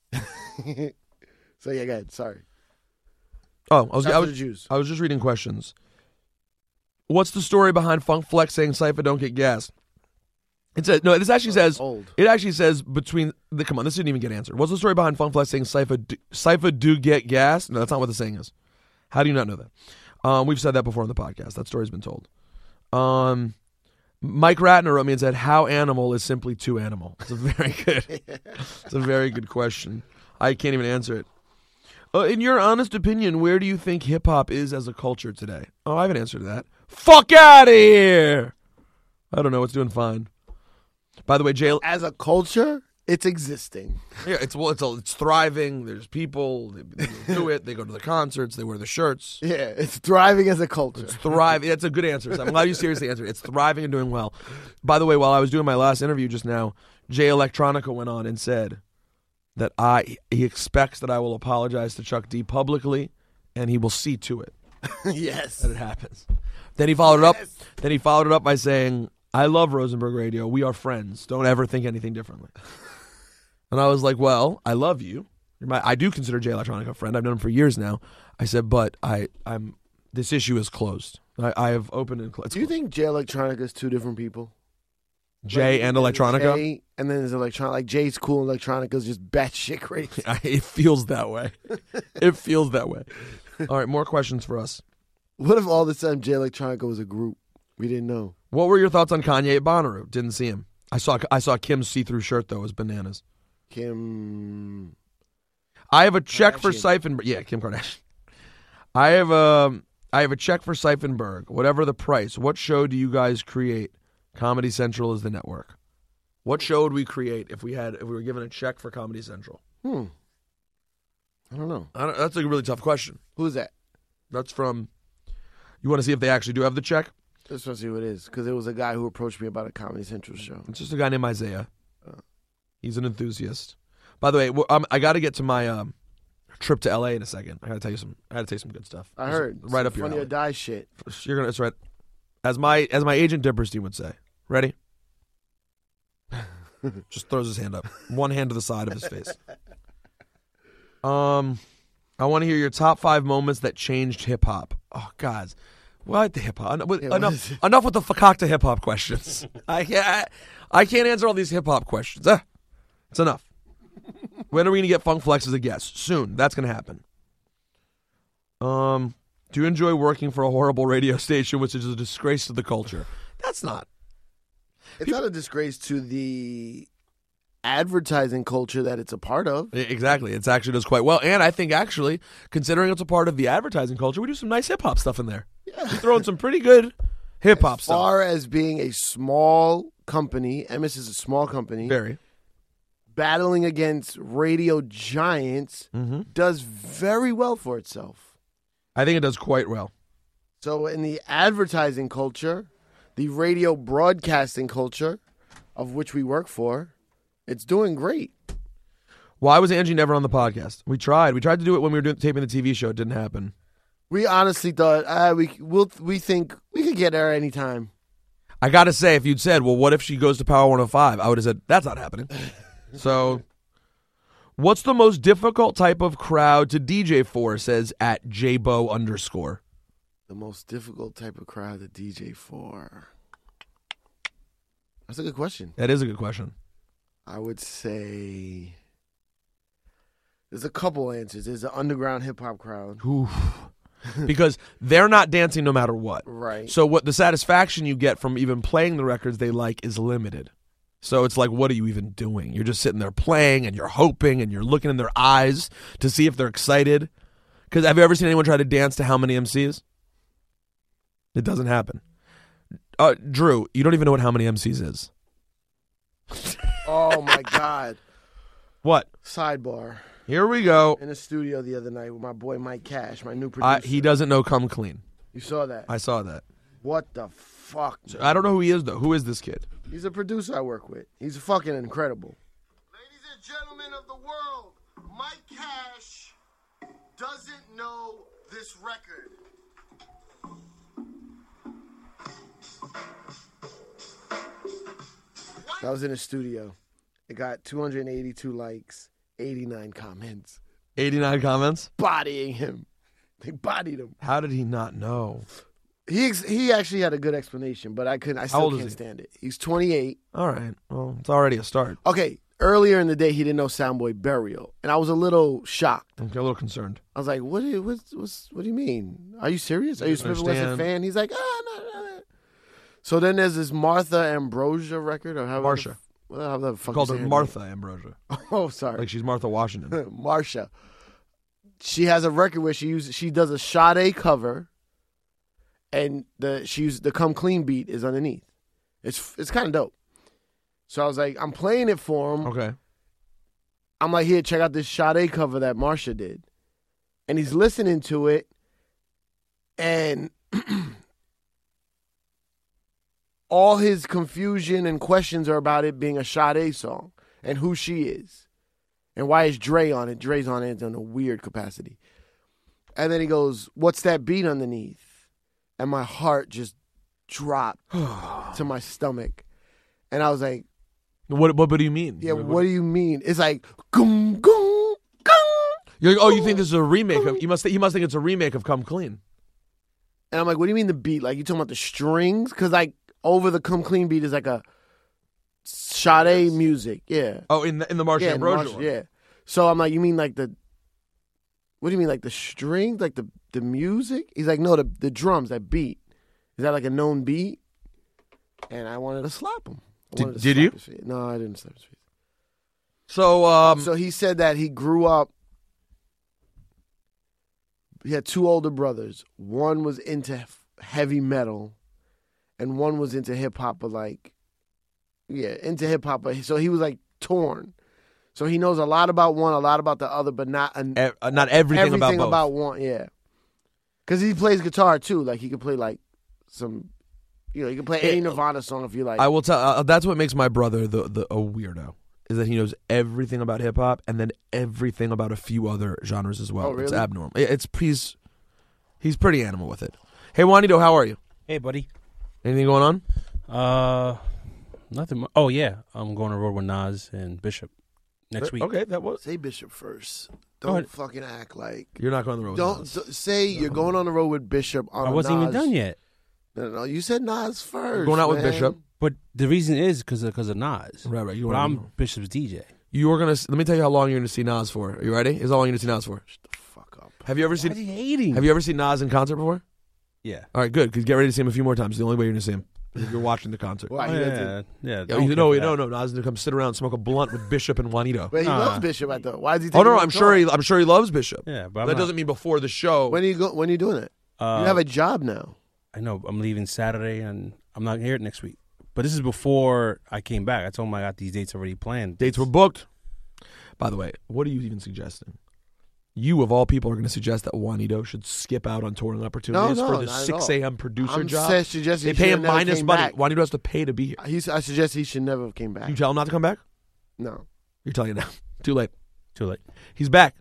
Speaker 2: So yeah, go ahead. Sorry.
Speaker 1: Oh, I was,
Speaker 2: Shout
Speaker 1: I
Speaker 2: out
Speaker 1: was,
Speaker 2: to the Jews.
Speaker 1: I was just reading questions. What's the story behind Funk Flex saying Cypher don't get gas? It says no. This actually says
Speaker 2: Old.
Speaker 1: it actually says between the. Come on, this didn't even get answered. What's the story behind Funk Flex saying Cypher do, Cypher do get gas? No, that's not what the saying is. How do you not know that? Um, we've said that before on the podcast. That story's been told. Um, Mike Ratner wrote me and said, "How animal is simply too animal?" It's a very good. It's a very good question. I can't even answer it. Uh, in your honest opinion, where do you think hip hop is as a culture today? Oh, I have an answer to that. Fuck out of here! I don't know. It's doing fine. By the way, Jay.
Speaker 2: As a culture, it's existing.
Speaker 1: Yeah, it's well, it's it's thriving. There's people. They, they do it. They go to the concerts. They wear the shirts.
Speaker 2: Yeah, it's thriving as a culture.
Speaker 1: It's thriving. That's a good answer. I'm glad you seriously answered. It's thriving and doing well. By the way, while I was doing my last interview just now, Jay Electronica went on and said that I he expects that I will apologize to Chuck D publicly, and he will see to it
Speaker 2: Yes.
Speaker 1: that it happens. Then he followed it up.
Speaker 2: Yes.
Speaker 1: Then he followed it up by saying, I love Rosenberg Radio. We are friends. Don't ever think anything differently. And I was like, well, I love you. You're my, I do consider Jay Electronica a friend. I've known him for years now. I said, but I, I'm. This issue is closed. I, I have opened and closed.
Speaker 2: Do you think Jay Electronica is two different people?
Speaker 1: Jay
Speaker 2: like,
Speaker 1: and Electronica?
Speaker 2: Jay, and then there's Electronica. Like Jay's cool and Electronica's just batshit crazy.
Speaker 1: It feels that way. It feels that way. All right, more questions for us.
Speaker 2: What if all of a sudden Jay Electronica was a group? We didn't know.
Speaker 1: What were your thoughts on Kanye at Bonnaroo? Didn't see him. I saw I saw Kim's see-through shirt, though. It was bananas.
Speaker 2: Kim.
Speaker 1: I have a check for
Speaker 2: Kardashian.
Speaker 1: Siphon. Yeah, Kim Kardashian. I have a, I have a check for Siphonberg. Whatever the price. What show do you guys create? Comedy Central is the network. What show would we create if we had if we were given a check for Comedy Central?
Speaker 2: Hmm. I don't know.
Speaker 1: I don't, that's a really tough question.
Speaker 2: Who's that?
Speaker 1: That's from. You want to see if they actually do have the check?
Speaker 2: Let's see who it is. Because it was a guy who approached me about a Comedy Central show.
Speaker 1: It's just a guy named Isaiah. He's an enthusiast. By the way, well, um, I got to get to my um, trip to L A in a second. I got to tell you some. I got to tell you some good stuff.
Speaker 2: I
Speaker 1: It's
Speaker 2: heard.
Speaker 1: right
Speaker 2: Some
Speaker 1: up your
Speaker 2: Funny
Speaker 1: alley.
Speaker 2: or Die shit.
Speaker 1: You're gonna. It's right. As my as my agent Dipperstein would say. Ready? Just throws his hand up. One hand to the side of his face. Um, I want to hear your top five moments that changed hip hop. Oh, guys. What the hip hop? Enough,
Speaker 2: Yeah, what
Speaker 1: enough,
Speaker 2: is it?
Speaker 1: enough with the fakakta hip hop questions. I can't. I can't answer all these hip hop questions. Ah, it's enough. When are we gonna get Funk Flex as a guest? Soon. That's gonna happen. Um, do you enjoy working for a horrible radio station, which is a disgrace to the culture? That's not.
Speaker 2: It's not a disgrace to the advertising culture that it's a part of.
Speaker 1: I- Exactly. It actually does quite well. And I think actually, considering it's a part of the advertising culture, we do some nice hip hop stuff in there.
Speaker 2: Yeah.
Speaker 1: We throw in some pretty good hip hop
Speaker 2: As
Speaker 1: stuff.
Speaker 2: far as being a small company, M S is a small company,
Speaker 1: Very.
Speaker 2: battling against radio giants,
Speaker 1: Mm-hmm.
Speaker 2: does very well for itself.
Speaker 1: I think it does quite well.
Speaker 2: So in the advertising culture, the radio broadcasting culture, of which we work for, it's doing great.
Speaker 1: Why was Angie never on the podcast? We tried. We tried to do it when we were doing, taping the T V show. It didn't happen.
Speaker 2: We honestly thought uh, we we'll, we think we could get her anytime.
Speaker 1: I got to say, if you'd said, well, what if she goes to Power one oh five? I would have said, that's not happening. So, what's the most difficult type of crowd to D J for, says at jbo underscore.
Speaker 2: The most difficult type of crowd to D J for. That's a good question.
Speaker 1: That is a good question.
Speaker 2: I would say there's a couple answers. There's the underground hip hop crowd.
Speaker 1: Oof. Because they're not dancing no matter what.
Speaker 2: Right.
Speaker 1: So what the satisfaction you get from even playing the records they like is limited. So it's like, what are you even doing? You're just sitting there playing and you're hoping and you're looking in their eyes to see if they're excited. Because have you ever seen anyone try to dance to How Many M Cs? It doesn't happen. Uh, Drew, you don't even know what How Many M Cs is.
Speaker 2: Oh my God.
Speaker 1: What?
Speaker 2: Sidebar.
Speaker 1: Here we go.
Speaker 2: In the studio the other night with my boy Mike Cash, my new producer.
Speaker 1: Uh, he doesn't know Come Clean.
Speaker 2: You saw that?
Speaker 1: I saw that.
Speaker 2: What the fuck?
Speaker 1: So I don't know who he is, though. Who is this kid?
Speaker 2: He's a producer I work with. He's fucking incredible.
Speaker 4: Ladies and gentlemen of the world, Mike Cash doesn't know this record.
Speaker 2: That was in the studio. It got two hundred eighty-two likes, eighty-nine comments.
Speaker 1: eighty-nine comments?
Speaker 2: Bodying him. They bodied him.
Speaker 1: How did he not know?
Speaker 2: He ex- he actually had a good explanation, but I couldn't. I still
Speaker 1: old is
Speaker 2: can't
Speaker 1: he?
Speaker 2: stand it. He's twenty-eight.
Speaker 1: All right. Well, it's already a start.
Speaker 2: Okay, earlier in the day, he didn't know Soundboy Burial, and I was a little shocked.
Speaker 1: I'm a little concerned.
Speaker 2: I was like, "What? Do you, what's, what's, what do you mean? Are you serious? Are you a Smith and Wesson
Speaker 1: understand.
Speaker 2: fan?" He's like, "Ah, no, no, no." So then there's this Martha Ambrosia record, or how
Speaker 1: Marsha.
Speaker 2: Well, how the fuck
Speaker 1: Called
Speaker 2: you
Speaker 1: her
Speaker 2: say her
Speaker 1: Martha Ambrosia.
Speaker 2: name? Oh, sorry,
Speaker 1: Like she's Martha Washington.
Speaker 2: Marsha. She has a record where she uses she does a Sade cover, and the she uses the Come Clean beat is underneath. It's it's kind of dope. So I was like, I'm playing it for him.
Speaker 1: Okay.
Speaker 2: I'm like, here, check out this Sade cover that Marsha did, and he's listening to it, and all his confusion and questions are about it being a Sade song and who she is. And why is Dre on it? Dre's on it in a weird capacity. And then he goes, what's that beat underneath? And my heart just dropped. to my stomach, and I was like,
Speaker 1: What, what, what do you mean?
Speaker 2: yeah, what do you mean? It's like, goom, goom, goom.
Speaker 1: You're like, oh, you think this is a remake of? You must. You must think it's a remake of Come Clean.
Speaker 2: And I'm like, what do you mean the beat? Like, you talking about the strings? Because, like, over the Come Clean beat is like a Sade music. Yeah.
Speaker 1: Oh, in the in the Marsha
Speaker 2: Yeah,
Speaker 1: Ambrosian
Speaker 2: Marsh-
Speaker 1: one.
Speaker 2: yeah. So I'm like, you mean like the, what do you mean, like the strings, like the, the music? He's like, no, the the drums, that beat. Is that like a known beat? And I wanted to slap him. I
Speaker 1: Did-
Speaker 2: wanted to
Speaker 1: did
Speaker 2: slap
Speaker 1: you?
Speaker 2: his face. No, I didn't slap his face.
Speaker 1: So, um,
Speaker 2: So he said that he grew up, he had two older brothers. One was into f- heavy metal, and one was into hip hop, but like, yeah, into hip hop. But so he was like torn. So he knows a lot about one, a lot about the other, but not an,
Speaker 1: e- uh, not everything,
Speaker 2: everything
Speaker 1: about both.
Speaker 2: one. Yeah, because he plays guitar too. Like he could play like some, you know, he can play any
Speaker 1: It-
Speaker 2: Nirvana song if you like.
Speaker 1: I will tell. Uh, that's what makes my brother the, the a weirdo. Is that he knows everything about hip hop and then everything about a few other genres as well.
Speaker 2: Oh, really?
Speaker 1: It's abnormal. It- It's he's he's pretty animal with it. Hey Juanito, how are you?
Speaker 5: Hey, buddy.
Speaker 1: Anything going on?
Speaker 5: Uh, nothing. Mu- oh yeah, I'm going to road with Nas and Bishop next week.
Speaker 1: Okay, that was.
Speaker 2: Say Bishop first.
Speaker 5: Go
Speaker 2: Don't
Speaker 5: ahead.
Speaker 2: fucking act like.
Speaker 1: You're not going on the road.
Speaker 2: Don't
Speaker 1: with Nas.
Speaker 2: d- say you're going on the road with Bishop. On
Speaker 5: I wasn't
Speaker 2: Nas.
Speaker 5: even done yet.
Speaker 2: No, no, you said Nas first.
Speaker 1: Going out with
Speaker 2: man.
Speaker 1: Bishop.
Speaker 5: But the reason is because of, cause of Nas.
Speaker 1: Right, right. You
Speaker 5: But
Speaker 1: wanna-
Speaker 5: I'm Bishop's D J.
Speaker 1: You are gonna. Let me tell you how long you're gonna see Nas for. Are you ready? Here's how long you're gonna see Nas for.
Speaker 2: Shut the fuck up.
Speaker 1: Have you ever
Speaker 5: Why is
Speaker 1: seen?
Speaker 5: he hating?
Speaker 1: Have you ever seen Nas in concert before?
Speaker 5: Yeah.
Speaker 1: All right, good. Because get ready to see him a few more times. The only way you're gonna see him is if you're watching the concert.
Speaker 2: Why?
Speaker 5: Oh,
Speaker 2: He
Speaker 5: yeah,
Speaker 2: doesn't-
Speaker 5: yeah. yeah
Speaker 1: Yeah,
Speaker 5: don't
Speaker 1: you
Speaker 5: care
Speaker 1: know,
Speaker 5: for
Speaker 1: you
Speaker 5: that.
Speaker 1: no, no. Nas is gonna come sit around and smoke a blunt with Bishop and Juanito.
Speaker 2: But he
Speaker 5: Nah.
Speaker 2: loves Bishop at the. Why does he?
Speaker 1: Oh
Speaker 2: take
Speaker 1: no,
Speaker 2: him
Speaker 1: no,
Speaker 2: on
Speaker 1: I'm
Speaker 2: tour?
Speaker 1: sure he. I'm sure he loves Bishop.
Speaker 5: Yeah, but
Speaker 1: But
Speaker 5: I'm
Speaker 1: that
Speaker 5: not-
Speaker 1: doesn't mean before the show.
Speaker 2: When are you go? When are you doing it?
Speaker 5: Uh,
Speaker 2: you have a job now.
Speaker 5: I know. I'm leaving Saturday, and I'm not here next week. But this is before I came back. I told him I got these dates already planned.
Speaker 1: Dates were booked. By the way, what are you even suggesting? You of all people are going to suggest that Juanito should skip out on touring opportunities
Speaker 2: No, no,
Speaker 1: for the
Speaker 2: not at
Speaker 1: six
Speaker 2: all.
Speaker 1: a.m. producer
Speaker 2: I'm
Speaker 1: job.
Speaker 2: sa- suggesting
Speaker 1: They
Speaker 2: he
Speaker 1: pay
Speaker 2: should
Speaker 1: him
Speaker 2: have never
Speaker 1: minus
Speaker 2: came
Speaker 1: money.
Speaker 2: back.
Speaker 1: Juanito has to pay to be here.
Speaker 2: He's, I suggest he should never have came back.
Speaker 1: You tell him not to come back.
Speaker 2: No.
Speaker 1: You're telling you now. Too late.
Speaker 5: Too late.
Speaker 1: He's back.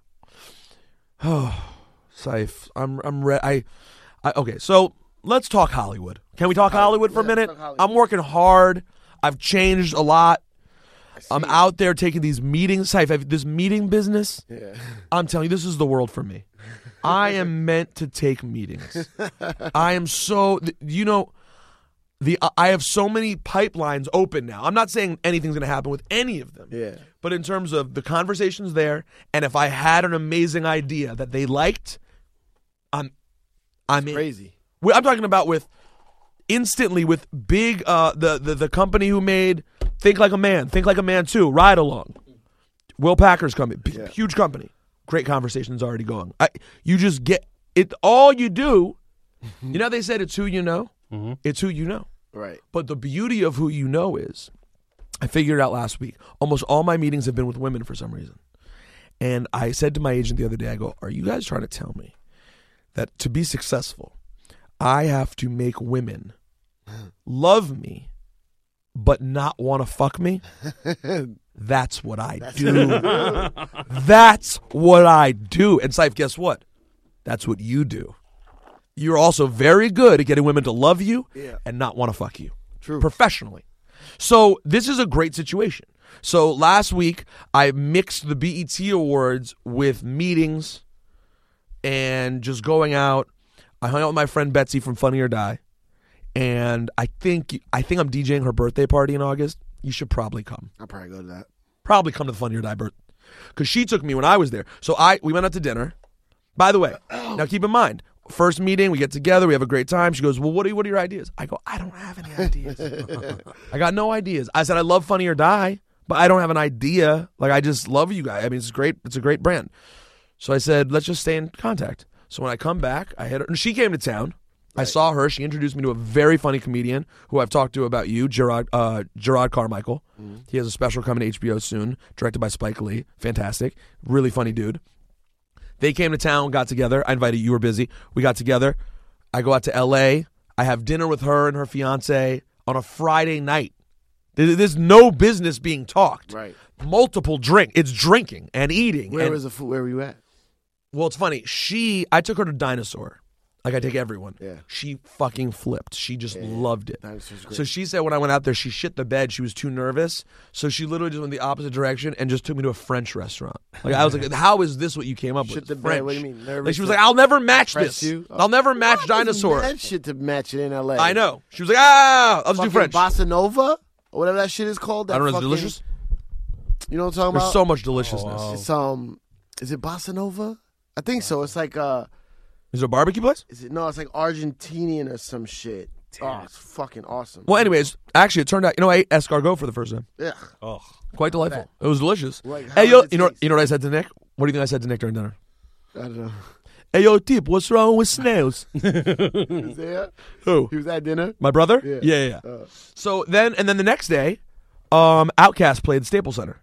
Speaker 1: Oh, Saif, I'm I'm re- I, I okay. So let's talk Hollywood. Can we talk Hollywood for a
Speaker 2: Yeah,
Speaker 1: minute?
Speaker 2: talk Hollywood.
Speaker 1: I'm working hard. I've changed a lot. I'm out there taking these meetings. Saif, I've- this meeting business.
Speaker 2: Yeah.
Speaker 1: I'm telling you, this is the world for me. I am meant to take meetings. I am so, you know, the I have so many pipelines open now. I'm not saying anything's going to happen with any of them.
Speaker 2: Yeah.
Speaker 1: But in terms of the conversations there, and if I had an amazing idea that they liked, I'm, I'm in.
Speaker 2: Crazy.
Speaker 1: We- I'm talking about with instantly with big uh the, the the company who made Think Like a Man, Think Like a Man two, Ride Along. Will Packer's company, b-
Speaker 2: Yeah.
Speaker 1: huge company. Great conversations already going. I, you just get it. All you do, you know, they said it's who you know.
Speaker 5: Mhm.
Speaker 1: It's who you know.
Speaker 2: Right.
Speaker 1: But the beauty of who you know is, I figured it out last week. Almost all my meetings have been with women for some reason. And I said to my agent the other day, I go, are you guys trying to tell me that to be successful, I have to make women love me but not want to fuck me? That's what I do. That's what I do. And Saif, guess what? That's what you do. You're also very good at getting women to love you
Speaker 2: Yeah.
Speaker 1: and not want to fuck you.
Speaker 2: True.
Speaker 1: Professionally. So this is a great situation. So last week, I mixed the B E T Awards with meetings and just going out. I hung out with my friend Betsy from Funny or Die. And I think I think I'm DJing her birthday party in August. You should probably come.
Speaker 2: I'll probably go to that.
Speaker 1: Probably come to the Funny or Die birth. Because she took me when I was there. So I we went out to dinner. By the way, now keep in mind, first meeting, we get together, we have a great time. She goes, well, what are, what are your ideas? I go, I don't have any ideas. I got no ideas. I said, I love Funny or Die, but I don't have an idea. Like, I just love you guys. I mean, it's great. It's a great brand. So I said, let's just stay in contact. So when I come back, I hit her. And she came to town. I saw her. She introduced me to a very funny comedian who I've talked to about you, Gerard, uh, Gerard Carmichael. Mm-hmm. He has a special coming to H B O soon, directed by Spike Lee. Fantastic. Really funny dude. They came to town, got together. I invited you, were busy. We got together. I go out to L A. I have dinner with her and her fiance on a Friday night. There- There's no business being talked.
Speaker 2: Right.
Speaker 1: Multiple drink. It's drinking and eating.
Speaker 2: Where
Speaker 1: and,
Speaker 2: was the food? Where were you at?
Speaker 1: well, it's funny. She, I took her to Dinosaur. Like I take everyone.
Speaker 2: Yeah.
Speaker 1: She fucking flipped. She just
Speaker 2: Yeah, yeah.
Speaker 1: loved it.
Speaker 2: That was just great.
Speaker 1: So she said when I went out there, she shit the bed. She was too nervous. So she literally just went the opposite direction and just took me to a French restaurant. Like I was like, how is this what you came up
Speaker 2: Shit
Speaker 1: with?
Speaker 2: the bed.
Speaker 1: French.
Speaker 2: What do you mean? Nervous
Speaker 1: Like she was
Speaker 2: to
Speaker 1: like, I'll never match
Speaker 2: impress
Speaker 1: this.
Speaker 2: you?
Speaker 1: I'll never match
Speaker 2: What? There's
Speaker 1: dinosaur.
Speaker 2: mad shit to match it in L A.
Speaker 1: I know. She was like, ah, let's do
Speaker 2: Fucking
Speaker 1: French.
Speaker 2: Bossa Nova or whatever that shit is called. That
Speaker 1: I don't know. It's
Speaker 2: fucking-
Speaker 1: delicious.
Speaker 2: You know what I'm talking
Speaker 1: There's
Speaker 2: about?
Speaker 1: so much deliciousness.
Speaker 5: Oh, wow.
Speaker 2: It's um, is it Bossa Nova? I think so. It's like uh,
Speaker 1: Is it a barbecue place?
Speaker 2: is it no? It's like Argentinian or some shit. Oh, it's fucking awesome.
Speaker 1: Well, anyways, actually, it turned out, you know, I ate escargot for the first time.
Speaker 2: Yeah.
Speaker 5: Oh,
Speaker 1: Quite delightful. It was delicious.
Speaker 2: Like, how
Speaker 1: hey, yo,
Speaker 2: does it
Speaker 1: you know,
Speaker 2: taste?
Speaker 1: you know what I said to Nick? What do you think I said to Nick during dinner?
Speaker 2: I don't know.
Speaker 1: Hey, yo, Tip, what's wrong with snails?
Speaker 2: He was there.
Speaker 1: Who?
Speaker 2: He was at dinner.
Speaker 1: My brother?
Speaker 2: Yeah.
Speaker 1: Yeah, yeah. yeah.
Speaker 2: Uh,
Speaker 1: So then, and then the next day, um, Outcast played Staples Center.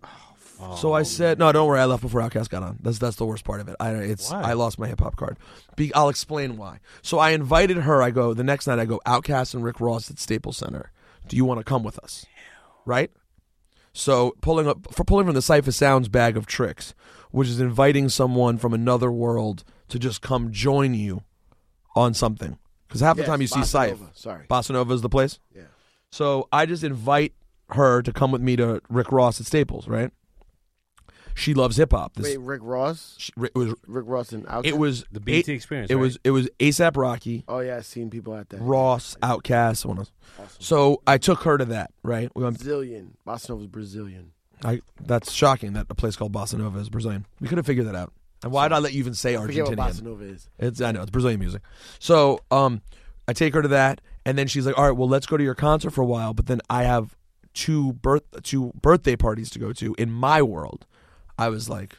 Speaker 1: So I said, no, don't worry. I left before Outcast got on. That's that's the worst part of it. I it's
Speaker 5: Why?
Speaker 1: I lost my hip hop card. Be, I'll explain why. So I invited her. I go the next night. I go Outcast and Rick Ross at Staples Center. Do you want to come with us? Right. So pulling up for pulling from the Cypher Sounds bag of tricks, which is inviting someone from another world to just come join you on something. Because half the
Speaker 2: yes,
Speaker 1: time you see
Speaker 2: Bossa
Speaker 1: Cypher.
Speaker 2: Nova. Sorry.
Speaker 1: Bossa Nova is the place.
Speaker 2: Yeah.
Speaker 1: So I just invite her to come with me to Rick Ross at Staples, right? She loves hip hop. This-
Speaker 2: Wait, Rick Ross.
Speaker 1: she- it was
Speaker 2: Rick Ross and Outkast.
Speaker 1: it was
Speaker 5: the B E T
Speaker 1: it,
Speaker 5: experience.
Speaker 1: it
Speaker 5: right?
Speaker 1: was it was ASAP Rocky,
Speaker 2: Oh yeah, I've seen people at that.
Speaker 1: Ross, Outkast, someone else.
Speaker 2: Awesome.
Speaker 1: So I took her to that, right? We went,
Speaker 2: Brazilian. Bossa Nova's Brazilian.
Speaker 1: I, that's shocking that a place called Bossa Nova is Brazilian. We could have figured that out. And why did I let you even say
Speaker 2: I forget what Bossa
Speaker 1: Argentinian?
Speaker 2: Nova is.
Speaker 1: It's I know it's Brazilian music. So um, I take her to that, and then she's like, "All right, well, let's go to your concert for a while." But then I have two birth two birthday parties to go to in my world. I was like,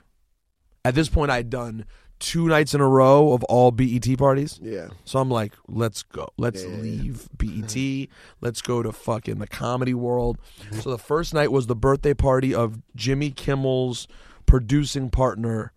Speaker 1: at this point, I'd done two nights in a row of all B E T parties.
Speaker 2: Yeah.
Speaker 1: So I'm like, let's go. Let's
Speaker 2: Yeah, yeah, yeah.
Speaker 1: leave B E T. Let's go to fucking the comedy world. So the first night was the birthday party of Jimmy Kimmel's producing partner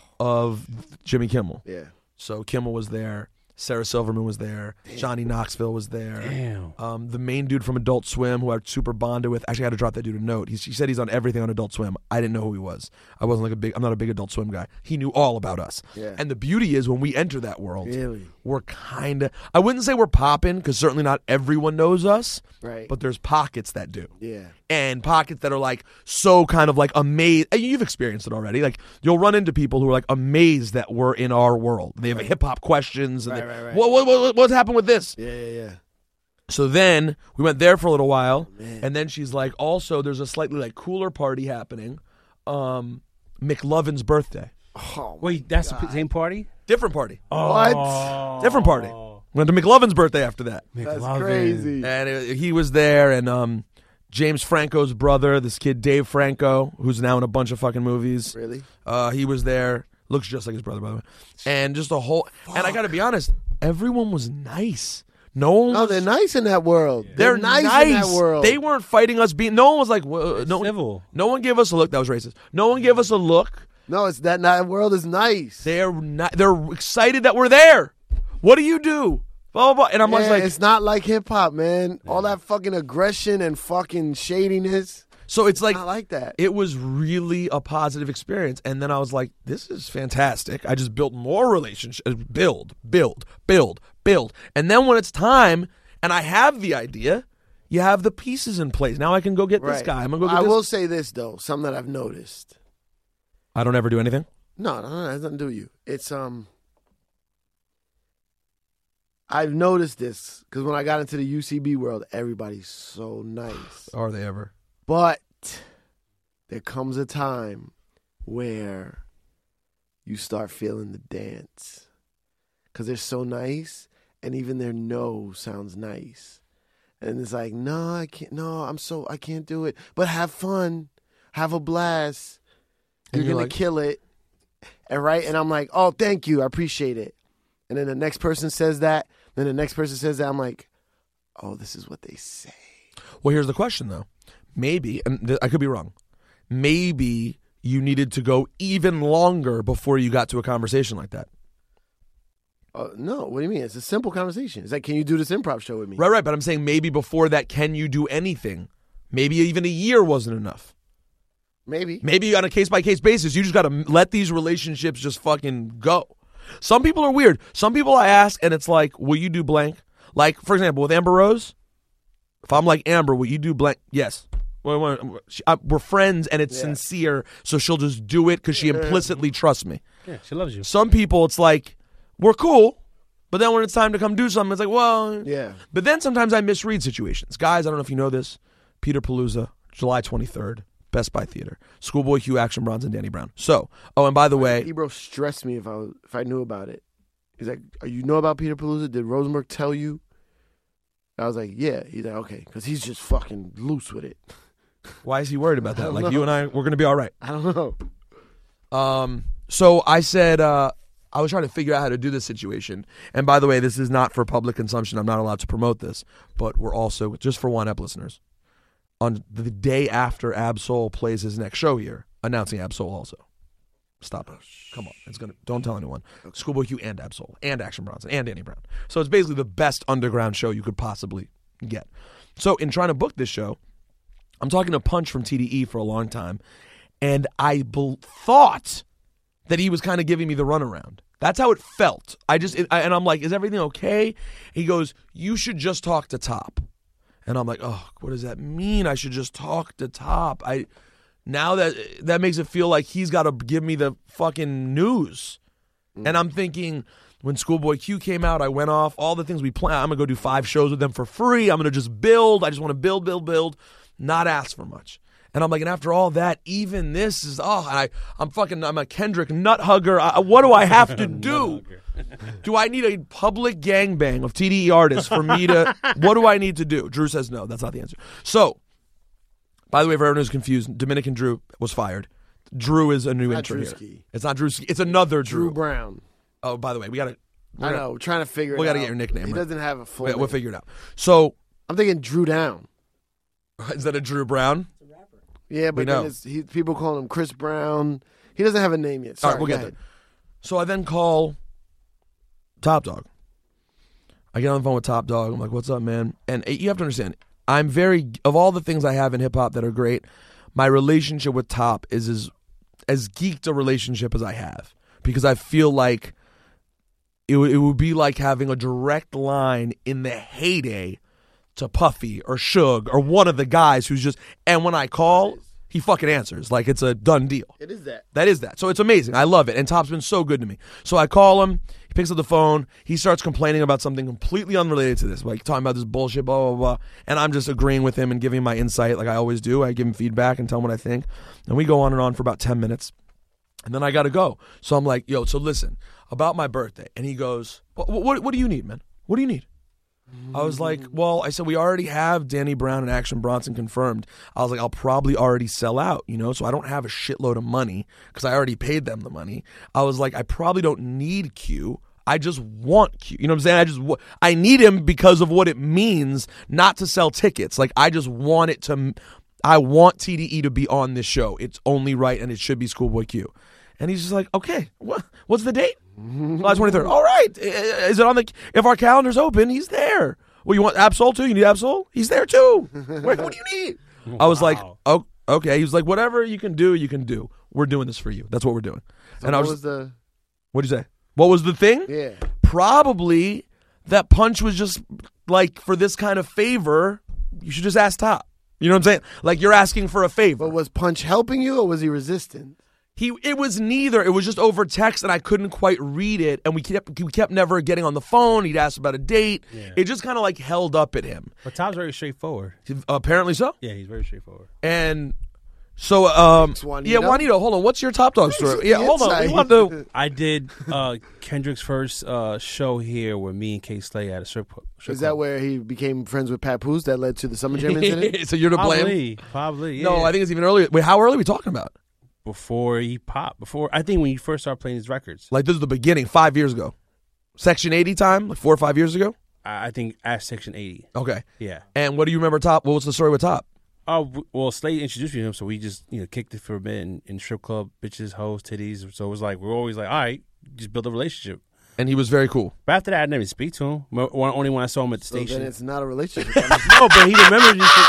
Speaker 1: of Jimmy Kimmel.
Speaker 2: Yeah.
Speaker 1: So Kimmel was there. Sarah Silverman was there. Johnny Knoxville was there.
Speaker 5: Damn.
Speaker 1: Um, the main dude from Adult Swim, who I super bonded with, actually I had to drop that dude a note. He, he said he's on everything on Adult Swim. I didn't know who he was. I wasn't like a big. I'm not a big Adult Swim guy. He knew all about us.
Speaker 2: Yeah.
Speaker 1: And the beauty is when we enter that world,
Speaker 2: Really.
Speaker 1: we're kind of. I wouldn't say we're popping because certainly not everyone knows us,
Speaker 2: Right.
Speaker 1: but there's pockets that do.
Speaker 2: yeah.
Speaker 1: And pockets that are like so kind of like amazed. You've experienced it already. Like you'll run into people who are like amazed that we're in our world. They have hip hop questions. And
Speaker 2: Right,
Speaker 1: they,
Speaker 2: right, right.
Speaker 1: What, what, what, what's happened with this?
Speaker 2: Yeah. Yeah. Yeah.
Speaker 1: So then we went there for a little while,
Speaker 2: Man.
Speaker 1: and then she's like, also there's a slightly like cooler party happening, um, McLovin's birthday,
Speaker 2: Oh,
Speaker 5: Wait, that's the p- same party?
Speaker 1: different party,
Speaker 5: Oh.
Speaker 1: different party. Went to McLovin's birthday after that,
Speaker 2: that's
Speaker 5: McLovin.
Speaker 2: crazy.
Speaker 1: and it, he was there, and um, James Franco's brother, this kid Dave Franco, who's now in a bunch of fucking movies,
Speaker 2: Really?
Speaker 1: uh, he was there. Looks just like his brother, by the way, and just a whole. And I got to be honest, everyone was nice. No one.
Speaker 2: No,
Speaker 1: was,
Speaker 2: they're nice in that world.
Speaker 1: They're,
Speaker 2: nice,
Speaker 1: nice
Speaker 2: in that world.
Speaker 1: They weren't fighting us. Being no one was like "Whoa," no one,
Speaker 5: Civil.
Speaker 1: no one gave us a look. That was racist. No one gave us a look.
Speaker 2: no, it's that that world is nice.
Speaker 1: They're not. They're excited that we're there. What do you do? Blah blah blah. And I'm
Speaker 2: Yeah,
Speaker 1: always like,
Speaker 2: it's not like hip hop, man. All that fucking aggression and fucking shadiness.
Speaker 1: so it's like
Speaker 2: I like that.
Speaker 1: it was really a positive experience. And then I was like, this is fantastic. I just built more relationships. Build, build, build, build. And then when it's time, and I have the idea, you have the pieces in place. Now I can go get this
Speaker 2: Right.
Speaker 1: guy. I'm gonna go get
Speaker 2: I
Speaker 1: this.
Speaker 2: will say this though, something that I've noticed.
Speaker 1: I don't ever do anything.
Speaker 2: No, no, no, it has nothing to do with you. It's um, I've noticed this because when I got into the U C B world, everybody's so nice.
Speaker 1: Are they ever?
Speaker 2: But there comes a time where you start feeling the dance because they're so nice, and even their no sounds nice. And it's like, no, I can't. No, I'm so I can't do it. But have fun, have a blast.
Speaker 1: And
Speaker 2: You're,
Speaker 1: you're
Speaker 2: gonna
Speaker 1: like-
Speaker 2: kill it, and right. And I'm like, oh, thank you, I appreciate it. And then the next person says that. Then the next person says that. I'm like, oh, this is what they say.
Speaker 1: Well, here's the question, though. Maybe, and th- I could be wrong, maybe you needed to go even longer before you got to a conversation like that.
Speaker 2: Uh, no, what do you mean? It's a simple conversation. It's like, can you do this improv show with me?
Speaker 1: Right, right. But I'm saying maybe before that, can you do anything? Maybe even a year wasn't enough.
Speaker 2: Maybe.
Speaker 1: Maybe on a case-by-case basis, you just got to let these relationships just fucking go. Some people are weird. Some people I ask, and it's like, will you do blank? Like, for example, with Amber Rose, if I'm like, Amber, will you do blank? Yes. Well, she, I, we're friends, and it's
Speaker 2: Yeah.
Speaker 1: sincere, so she'll just do it because she implicitly trusts me.
Speaker 5: Yeah, she loves you.
Speaker 1: Some people, it's like, we're cool, but then when it's time to come do something, it's like, well.
Speaker 2: Yeah.
Speaker 1: But then sometimes I misread situations. Guys, I don't know if you know this, Peter Palooza, July twenty-third, Best Buy Theater. Schoolboy Q, Action Bronson, Danny Brown. So, oh, and by the way,
Speaker 2: Ebro stressed me if I was, if I knew about it. He's like, "Are you know about Peter Palooza? Did Rosenberg tell you?" I was like, "Yeah." He's like, "Okay," because he's just fucking loose with it.
Speaker 1: why is he worried about
Speaker 2: I
Speaker 1: that?
Speaker 2: don't
Speaker 1: Like,
Speaker 2: know.
Speaker 1: you and I, we're going to be all right.
Speaker 2: I don't know.
Speaker 1: Um, so I said, uh, I was trying to figure out how to do this situation. And by the way, this is not for public consumption. I'm not allowed to promote this. But we're also, just for one Ep listeners, on the day after Ab-Soul plays his next show here, announcing Ab-Soul also. Stop it. Come on. It's gonna. Don't tell anyone. Schoolboy Q and Ab-Soul and Action Bronson and Danny Brown. So it's basically the best underground show you could possibly get. So in trying to book this show, I'm talking to Punch from T D E for a long time, and I be- thought that he was kind of giving me the runaround. That's how it felt. I just it, I, and I'm like, is everything okay? He goes, you should just talk to Top, and I'm like, oh, what does that mean? I should just talk to Top. I now that that makes it feel like he's got to give me the fucking news, mm. and I'm thinking. When Schoolboy Q came out, I went off all the things we planned. I'm going to go do five shows with them for free. I'm going to just build. I just want to build, build, build, not ask for much. And I'm like, and after all that, even this is, oh, I, I'm fucking, I'm a Kendrick nut hugger. I, what do I have to do? Do I need a public gangbang of T D E artists for me to, what do I need to do? Drew says no, that's not the answer. So, by the way, for everyone who's confused, Dominican Drew was fired. Drew is a new
Speaker 2: Not
Speaker 1: intro
Speaker 2: Drewski.
Speaker 1: here. It's not Drewski. It's another Drew.
Speaker 2: Drew Brown.
Speaker 1: Oh, by the way, we got to.
Speaker 2: I know. We're trying to figure
Speaker 1: we
Speaker 2: it
Speaker 1: gotta
Speaker 2: out.
Speaker 1: get your nickname,
Speaker 2: He
Speaker 1: right?
Speaker 2: doesn't have a full
Speaker 1: We'll,
Speaker 2: name.
Speaker 1: we'll figure it out. So,
Speaker 2: I'm thinking Drew Down.
Speaker 1: is that a Drew Brown?
Speaker 2: Yeah, but
Speaker 1: know.
Speaker 2: then it's, he, people call him Chris Brown. He doesn't have a name yet. Sorry,
Speaker 1: All right, we'll
Speaker 2: go
Speaker 1: get
Speaker 2: ahead.
Speaker 1: there. So I then call Top Dog. I get on the phone with Top Dog. I'm like, what's up, man? And you have to understand, I'm very, of all the things I have in hip hop that are great, my relationship with Top is as, as geeked a relationship as I have. Because I feel like it, w- it would be like having a direct line in the heyday to Puffy or Suge or one of the guys who's just, and when I call, he fucking answers. Like it's a done deal.
Speaker 2: It is that.
Speaker 1: That is that. So it's amazing. I love it. And Top's been so good to me. So I call him. He picks up the phone. He starts complaining about something completely unrelated to this. Like talking about this bullshit, blah, blah, blah. And I'm just agreeing with him and giving my insight like I always do. I give him feedback and tell him what I think. And we go on and on for about ten minutes. And then I got to go. So I'm like, yo, so listen, about my birthday. And he goes, what, what, what do you need, man? What do you need? I was like, well, I said, we already have Danny Brown and Action Bronson confirmed. I was like, I'll probably already sell out, you know, so I don't have a shitload of money because I already paid them the money. I was like, I probably don't need Q. I just want Q. You know what I'm saying? I just, w- I need him because of what it means not to sell tickets. Like, I just want it to, I want T D E to be on this show. It's only right and it should be Schoolboy Q. And he's just like, okay, what, what's the date? July twenty-third. All right. Is it on the, if our calendar's open, he's there. Well, you want Ab-Soul too? You need Ab-Soul? He's there too. What, what do you need? I was like, oh, okay. He was like, whatever you can do, you can do. We're doing this for you. That's what we're doing.
Speaker 2: So
Speaker 1: and
Speaker 2: what
Speaker 1: I was,
Speaker 2: was the?
Speaker 1: what'd you say? What was the thing?
Speaker 2: Yeah.
Speaker 1: Probably that Punch was just like, for this kind of favor, you should just ask Top. You know what I'm saying? Like you're asking for a favor.
Speaker 2: But was Punch helping you or was he resistant?
Speaker 1: He, it was neither. It was just over text, and I couldn't quite read it. And we kept, we kept never getting on the phone. He'd ask about a date.
Speaker 5: Yeah.
Speaker 1: It just kind of like held up at him.
Speaker 5: But Top's very straightforward.
Speaker 1: Apparently so.
Speaker 5: Yeah, he's very straightforward.
Speaker 1: And so, um,
Speaker 2: Thanks, Juanito.
Speaker 1: yeah, Juanito, hold on. What's your Top Dog story? Yeah,
Speaker 2: the
Speaker 1: hold on. We
Speaker 2: insight.
Speaker 1: want to.
Speaker 5: I did uh, Kendrick's first uh, show here with me and K Slay at a strip, strip
Speaker 2: Is that
Speaker 5: club.
Speaker 2: where he became friends with Papoose that led to the Summer Jam incident?
Speaker 1: So you're to blame?
Speaker 5: Probably, probably. Yeah.
Speaker 1: No, I think it's even earlier. Wait, how early are we talking about?
Speaker 5: Before he popped. Before I think when he first started playing his records.
Speaker 1: Like this is the beginning, five years ago. Section eighty time, like four or five years ago.
Speaker 5: I, I think at Section eighty.
Speaker 1: Okay.
Speaker 5: Yeah.
Speaker 1: And what do you remember? Top. What was the story with Top?
Speaker 5: Oh w- well, Slade introduced me to him, so we just you know kicked it for a bit in, in strip club, bitches, hoes, titties. So it was like we're always like, all right, just build a relationship.
Speaker 1: And he was very cool.
Speaker 5: But after that, I didn't even speak to him. Mo- one- Only when I saw him at the
Speaker 2: So
Speaker 5: station.
Speaker 2: then it's not a relationship.
Speaker 5: No, but he remembered. He said,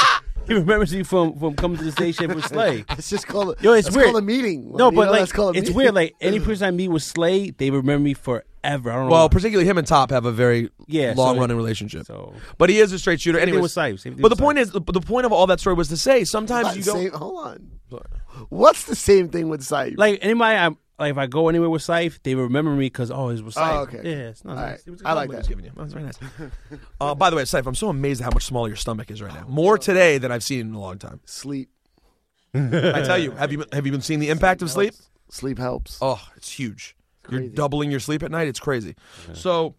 Speaker 5: he remembers you from, from coming to the station with Slay.
Speaker 2: It's just called.
Speaker 5: Yo, it's
Speaker 2: that's
Speaker 5: weird.
Speaker 2: Called a meeting.
Speaker 5: No,
Speaker 2: You
Speaker 5: but
Speaker 2: know,
Speaker 5: like
Speaker 2: that's called a
Speaker 5: it's
Speaker 2: meeting.
Speaker 5: weird. Like any person I meet with Slay, they remember me forever. I don't know.
Speaker 1: Well,
Speaker 5: why.
Speaker 1: particularly him and Top have a very
Speaker 5: Yeah, so
Speaker 1: long
Speaker 5: it-
Speaker 1: running relationship.
Speaker 5: So
Speaker 1: But he is a straight shooter.
Speaker 5: Same thing
Speaker 1: Anyway,
Speaker 5: with Sipes. Same thing
Speaker 1: but the
Speaker 5: with
Speaker 1: point
Speaker 5: Sipes.
Speaker 1: is, the, the point of all that story was to say sometimes
Speaker 2: Not
Speaker 1: you
Speaker 2: the
Speaker 1: go.
Speaker 2: same- hold on. What's the same thing with Saif?
Speaker 5: like anybody, I'm like if I go anywhere with Sipes, they remember me because oh, it was Sipes.
Speaker 2: Oh, okay.
Speaker 5: Yeah, it's not
Speaker 2: All
Speaker 5: nice.
Speaker 2: right.
Speaker 5: It was a
Speaker 2: I like
Speaker 5: compliment.
Speaker 2: that.
Speaker 1: Giving you. That's very nice. uh, by the way, Saif, I'm so amazed at how much smaller your stomach is right now. More today than I've seen in a long time.
Speaker 2: Sleep.
Speaker 1: I tell you, have you been, have you been seeing the impact of sleep?
Speaker 2: Sleep helps.
Speaker 1: Oh, it's huge. You're
Speaker 2: Crazy.
Speaker 1: doubling your sleep at night. It's crazy. So,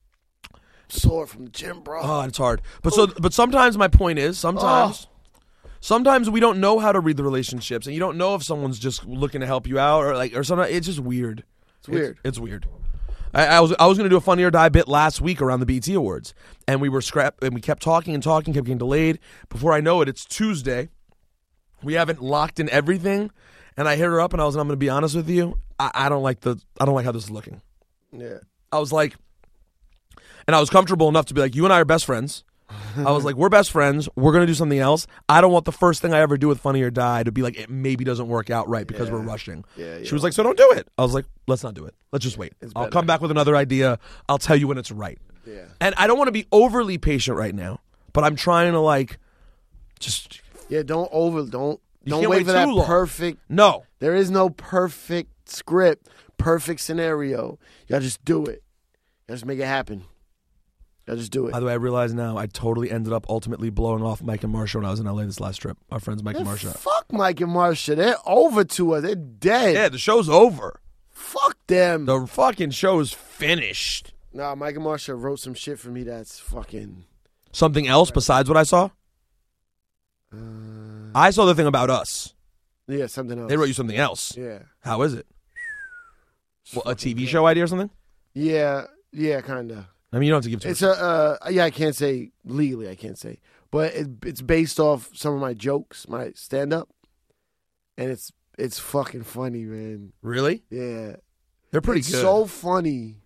Speaker 2: Sore from the gym, bro.
Speaker 1: oh, it's hard. But so, but sometimes my point is, sometimes, sometimes we don't know how to read the relationships, and you don't know if someone's just looking to help you out or like, or something. It's just weird.
Speaker 2: It's weird.
Speaker 1: It's, weird. I, I was I was going to do a Funny or Die bit last week around the B E T Awards, and we were scrap and we kept talking and talking, kept getting delayed. Before I know it, it's Tuesday. We haven't locked in everything, and I hit her up and I was, I'm going to be honest with you, I, I don't like the I don't like how this is looking.
Speaker 2: Yeah.
Speaker 1: I was like, and I was comfortable enough to be like, you and I are best friends. I was like, we're best friends. We're going to do something else. I don't want the first thing I ever do with Funny or Die to be like, it maybe doesn't work out right because we're rushing.
Speaker 2: Yeah,
Speaker 1: She was like, so don't do it. I was like, let's not do it. Let's just wait.
Speaker 2: It's
Speaker 1: I'll
Speaker 2: better.
Speaker 1: come back with another idea. I'll tell you when it's right.
Speaker 2: Yeah.
Speaker 1: And I don't want to be overly patient right now, but I'm trying to like, just,
Speaker 2: Yeah. Don't over. Don't.
Speaker 1: You
Speaker 2: Don't
Speaker 1: can't
Speaker 2: wait
Speaker 1: wait
Speaker 2: for that
Speaker 1: too long.
Speaker 2: perfect.
Speaker 1: no.
Speaker 2: There is no perfect script, perfect scenario. You gotta just do it. You gotta just make it happen. You gotta just do it.
Speaker 1: By the way, I realize now I totally ended up ultimately blowing off Mike and Marsha when I was in L A this last trip. Our friends Mike and
Speaker 2: Man,
Speaker 1: Marsha.
Speaker 2: fuck Mike and Marsha. They're over to us. They're dead.
Speaker 1: Yeah, the show's over.
Speaker 2: Fuck them.
Speaker 1: The fucking show is finished.
Speaker 2: Nah, Mike and Marsha wrote some shit for me that's fucking.
Speaker 1: Something else besides what I saw?
Speaker 2: Uh,
Speaker 1: I saw the thing about us.
Speaker 2: yeah, something else.
Speaker 1: They wrote you something else.
Speaker 2: Yeah.
Speaker 1: How is it? Well, a T V
Speaker 2: fucking
Speaker 1: show idea or something?
Speaker 2: Yeah, yeah, kind of.
Speaker 1: I mean, you don't have to give too
Speaker 2: It's
Speaker 1: much.
Speaker 2: a uh, yeah. I can't say legally. I can't say, but it, it's based off some of my jokes, my stand up, and it's it's fucking funny, man.
Speaker 1: Really?
Speaker 2: Yeah,
Speaker 1: They're pretty
Speaker 2: it's
Speaker 1: good.
Speaker 2: so funny.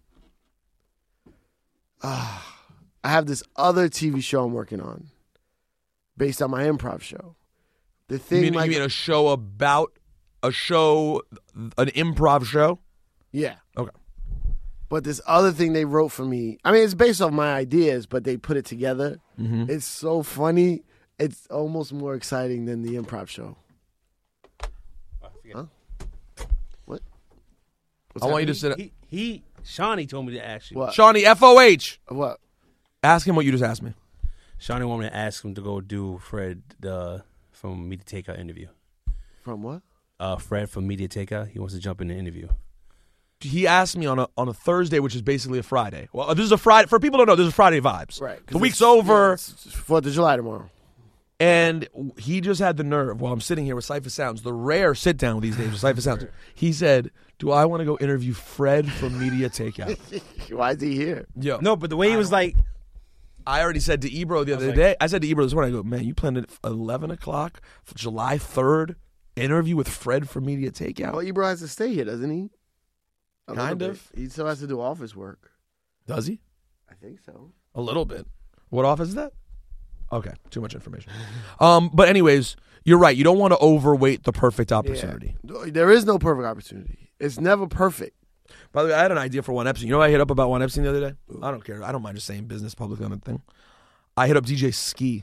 Speaker 2: Ah, I have this other T V show I'm working on, based on my improv show. The
Speaker 1: you
Speaker 2: thing,
Speaker 1: mean,
Speaker 2: like,
Speaker 1: you mean a show about a show, an improv show?
Speaker 2: yeah,
Speaker 1: Okay.
Speaker 2: but this other thing they wrote for me. I mean, it's based off my ideas, but they put it together.
Speaker 1: Mm-hmm.
Speaker 2: It's so funny. It's almost more exciting than the improv show. Huh? What? What's
Speaker 1: I want you to
Speaker 2: happening?
Speaker 1: sit.
Speaker 5: He, he Shawnee told me to ask you.
Speaker 2: What?
Speaker 1: Shawnee, F O H.
Speaker 2: What?
Speaker 1: Ask him what you just asked me.
Speaker 5: Shawnee wanted me to ask him to go do Fred uh, from Media Takeout interview.
Speaker 2: From what?
Speaker 5: Uh, Fred from Media Takeout. He wants to jump in the interview.
Speaker 1: He asked me on a on a Thursday, which is basically a Friday. Well, this is a Friday. For people who don't know, this is Friday vibes.
Speaker 2: Right. 'cause
Speaker 1: The week's
Speaker 2: it's-
Speaker 1: over.
Speaker 2: yeah, it's Fourth of July tomorrow.
Speaker 1: And he just had the nerve, while I'm sitting here with Cypher Sounds, the rare sit down these days with Cypher Sounds. He said, do I want to go interview Fred from Media Takeout?
Speaker 2: Why is he here?
Speaker 1: Yo,
Speaker 5: No, but the way he was like,
Speaker 1: I already said to Ebro the other
Speaker 5: like-
Speaker 1: day, I said to Ebro this morning, I go, man, you planned it at eleven o'clock, for July third, interview with Fred from Media Takeout?
Speaker 2: Well, Ebro has to stay here, doesn't he? A little
Speaker 1: Kind
Speaker 2: bit.
Speaker 1: of.
Speaker 2: He still has to do office work.
Speaker 1: Does he?
Speaker 2: I think so.
Speaker 1: A little bit. What office is that? Okay, too much information. um, but anyways, you're right. You don't want to overweight the perfect opportunity.
Speaker 2: Yeah. There is no perfect opportunity. It's never perfect.
Speaker 1: By the way, I had an idea for Juan Epstein. You know what I hit up about Juan Epstein the other day? I don't care. I don't mind just saying business publicly on the thing. I hit up D J Ski.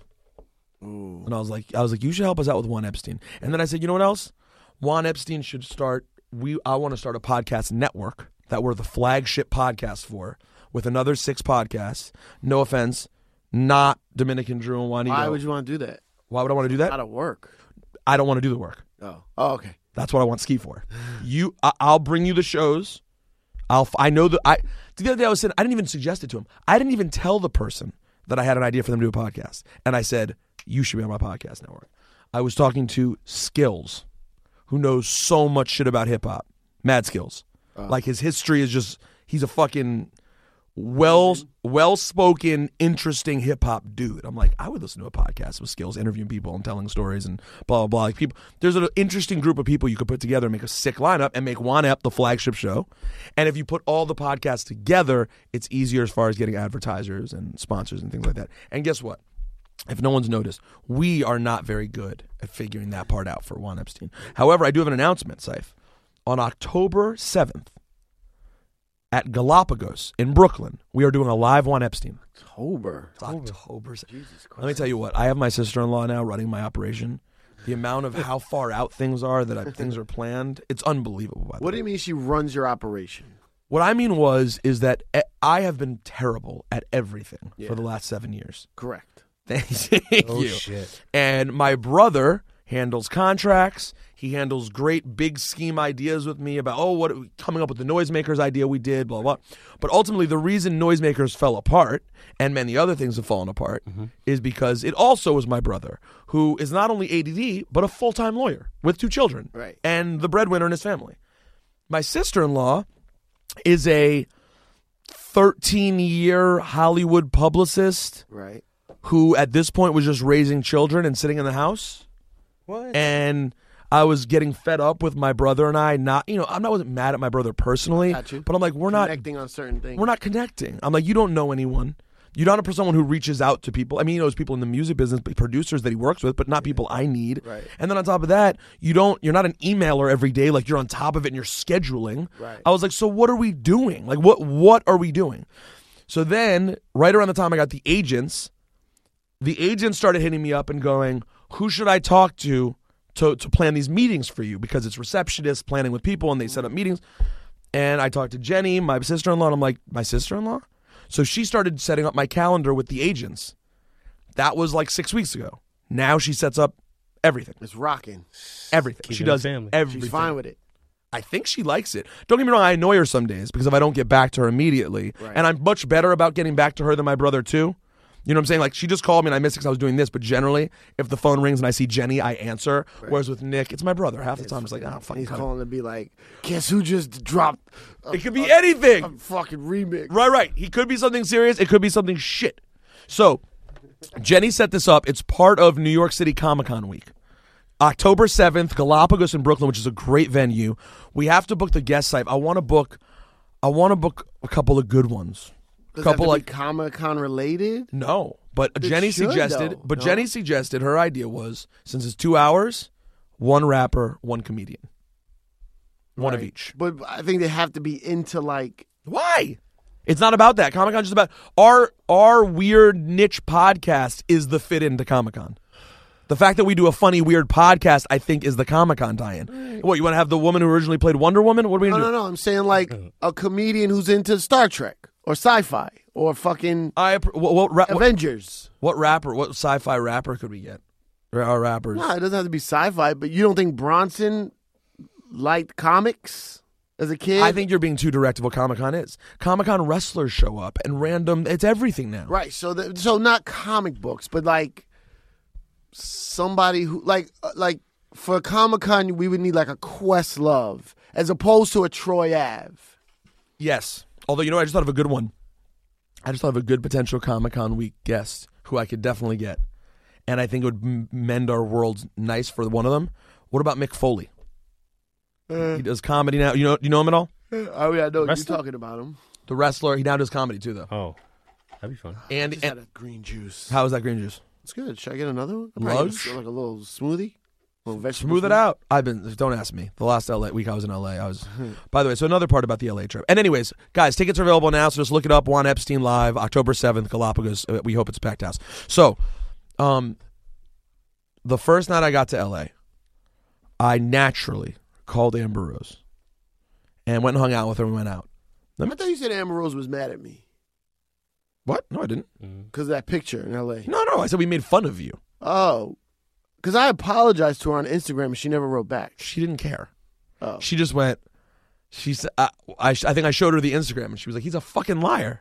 Speaker 2: Ooh.
Speaker 1: And I was like, I was like, you should help us out with Juan Epstein. And then I said, you know what else? Juan Epstein should start. We I want to start a podcast network that we're the flagship podcast for, with another six podcasts. No offense, not Dominican Drew and Juanito.
Speaker 2: Why would you want to do that?
Speaker 1: Why would I want to do
Speaker 2: Out
Speaker 1: that?
Speaker 2: of work.
Speaker 1: I don't want to do the work.
Speaker 2: Oh. Oh, okay.
Speaker 1: That's what I want Ski for. You, I, I'll bring you the shows. I'll. f- I know that I. The other day I was saying I didn't even suggest it to him. I didn't even tell the person that I had an idea for them to do a podcast, and I said you should be on my podcast network. I was talking to Skills, who knows so much shit about hip hop. Mad Skills. Like his history is just. He's a fucking well well spoken, interesting hip hop dude. I'm like, I would listen to a podcast with Skills, interviewing people and telling stories and blah blah blah. Like people, there's an interesting group of people you could put together and make a sick lineup and make Juan Ep the flagship show. And if you put all the podcasts together, it's easier as far as getting advertisers and sponsors and things like that. And guess what? if no one's noticed, we are not very good at figuring that part out for Juan Epstein. However, I do have an announcement, Saif. On October seventh, at Galapagos in Brooklyn, we are doing a live Juan Epstein.
Speaker 2: October.
Speaker 1: It's October.
Speaker 2: Jesus Christ.
Speaker 1: Let me tell you what. I have my sister-in-law now running my operation. The amount of how far out things are, that I, things are planned, it's unbelievable. By the
Speaker 2: What
Speaker 1: way.
Speaker 2: do you mean she runs your operation?
Speaker 1: What I mean was, is that e- I have been terrible at everything
Speaker 2: Yeah.
Speaker 1: for the last seven years.
Speaker 2: Correct.
Speaker 1: Thank
Speaker 5: Oh
Speaker 1: you.
Speaker 5: shit.
Speaker 1: And my brother handles contracts. He handles great big scheme ideas with me about, oh, what coming up with the Noisemakers idea we did, blah, blah. But ultimately, the reason Noisemakers fell apart, and many other things have fallen apart,
Speaker 5: Mm-hmm.
Speaker 1: is because it also was my brother, who is not only A D D, but a full-time lawyer with two children.
Speaker 2: Right.
Speaker 1: And the breadwinner in his family. My sister-in-law is a thirteen-year Hollywood publicist
Speaker 2: Right.
Speaker 1: who at this point was just raising children and sitting in the house.
Speaker 5: What?
Speaker 1: And I was getting fed up with my brother and I not, you know, I'm not wasn't mad at my brother personally,
Speaker 2: Got you.
Speaker 1: but I'm like, we're not,
Speaker 2: Connecting on certain things.
Speaker 1: we're not connecting. I'm like, you don't know anyone. You're not a someone who reaches out to people. I mean, he knows people in the music business, but producers that he works with, but not people I need.
Speaker 2: Right.
Speaker 1: And then on top of that, you don't, you're not an emailer every day. Like you're on top of it and you're scheduling.
Speaker 2: Right.
Speaker 1: I was like, so what are we doing? Like what, what are we doing? So then right around the time I got the agents, the agents started hitting me up and going, who should I talk to to, to plan these meetings for you? Because it's receptionists planning with people and they set up meetings. And I talked to Jenny, my sister-in-law, and I'm like, my sister-in-law? So she started setting up my calendar with the agents. That was like six weeks ago. Now she sets up everything.
Speaker 2: It's rocking.
Speaker 1: Everything.
Speaker 5: Keeping
Speaker 1: she
Speaker 5: it
Speaker 1: does
Speaker 5: family.
Speaker 1: everything.
Speaker 2: She's fine with it.
Speaker 1: I think she likes it. Don't get me wrong, I annoy her some days because if I don't get back to her immediately,
Speaker 2: Right.
Speaker 1: and I'm much better about getting back to her than my brother too. You know what I'm saying? Like she just called me and I missed it because I was doing this, but generally, if the phone rings and I see Jenny, I answer. Whereas with Nick, it's my brother. Half the time, it's like, oh, fucking
Speaker 2: He's
Speaker 1: cut it.
Speaker 2: calling to be like, guess who just dropped a,
Speaker 1: It could be anything.
Speaker 2: a fucking remix.
Speaker 1: Right, right. He could be something serious. It could be something shit. So, Jenny set this up. It's part of New York City Comic Con week. October seventh, Galapagos in Brooklyn, which is a great venue. We have to book the guest site. I want to book I want to book a couple of good ones. A
Speaker 2: Does
Speaker 1: couple
Speaker 2: it have
Speaker 1: like
Speaker 2: to be Comic Con related?
Speaker 1: no, but
Speaker 2: It
Speaker 1: Jenny
Speaker 2: should,
Speaker 1: suggested,
Speaker 2: though,
Speaker 1: but
Speaker 2: no?
Speaker 1: Jenny suggested her idea was since it's two hours, one rapper, one comedian. One of
Speaker 2: Right.
Speaker 1: each.
Speaker 2: But I think they have to be into like
Speaker 1: Why? It's not about that. Comic Con is just about our our weird niche podcast is the fit into Comic Con. The fact that we do a funny weird podcast, I think, is the Comic Con tie-in. What you want to have the woman who originally played Wonder Woman? What are we
Speaker 2: no,
Speaker 1: gonna
Speaker 2: no,
Speaker 1: do?
Speaker 2: no. I'm saying like a comedian who's into Star Trek or sci-fi or fucking
Speaker 1: I what what, ra- what
Speaker 2: Avengers.
Speaker 1: what rapper? What sci-fi rapper could we get? Or our rappers?
Speaker 2: No, it doesn't have to be sci-fi. But you don't think Bronson liked comics as a kid?
Speaker 1: I think you're being too direct of what Comic Con is. Comic Con wrestlers show up and random. It's everything now.
Speaker 2: right. So, the, so not comic books, but like somebody who like uh, like for Comic Con, we would need like a Questlove as opposed to a Troy Ave.
Speaker 1: Yes. Although, you know, I just thought of a good one. I just thought of a good potential Comic Con week guest who I could definitely get. And I think it would m- mend our worlds nice for one of them. What about Mick Foley?
Speaker 2: Uh,
Speaker 1: He does comedy now. You know you know him at all?
Speaker 2: oh yeah, I know you're
Speaker 5: Wrestler?
Speaker 2: talking about him.
Speaker 1: The wrestler. He now does comedy too, though.
Speaker 5: Oh, that'd be fun.
Speaker 1: And,
Speaker 2: Just
Speaker 1: and
Speaker 2: had a green juice.
Speaker 1: how is that green juice?
Speaker 2: It's good. Should I get another one? I'll probably
Speaker 1: Lush?
Speaker 2: get a- like a little smoothie. A little vegetable
Speaker 1: Smooth it
Speaker 2: smoothie.
Speaker 1: out. I've been. Don't ask me. The last L A week I was in L A, I was. By the way, so another part about the L A trip. And anyways, guys, tickets are available now. So just look it up. Juan Epstein live, October seventh, Galapagos. Uh, We hope it's a packed house. So, um, the first night I got to L A, I naturally called Amber Rose, and went and hung out with her. and We went out.
Speaker 2: I thought you said Amber Rose was mad at me
Speaker 1: What? No, I didn't.
Speaker 2: because of that picture in L A.
Speaker 1: No, no. I said we made fun of you.
Speaker 2: Oh, because I apologized to her on Instagram and she never wrote back.
Speaker 1: She didn't care.
Speaker 2: Oh,
Speaker 1: She just went. She said, I, I, I think I showed her the Instagram, and she was like, "He's a fucking liar."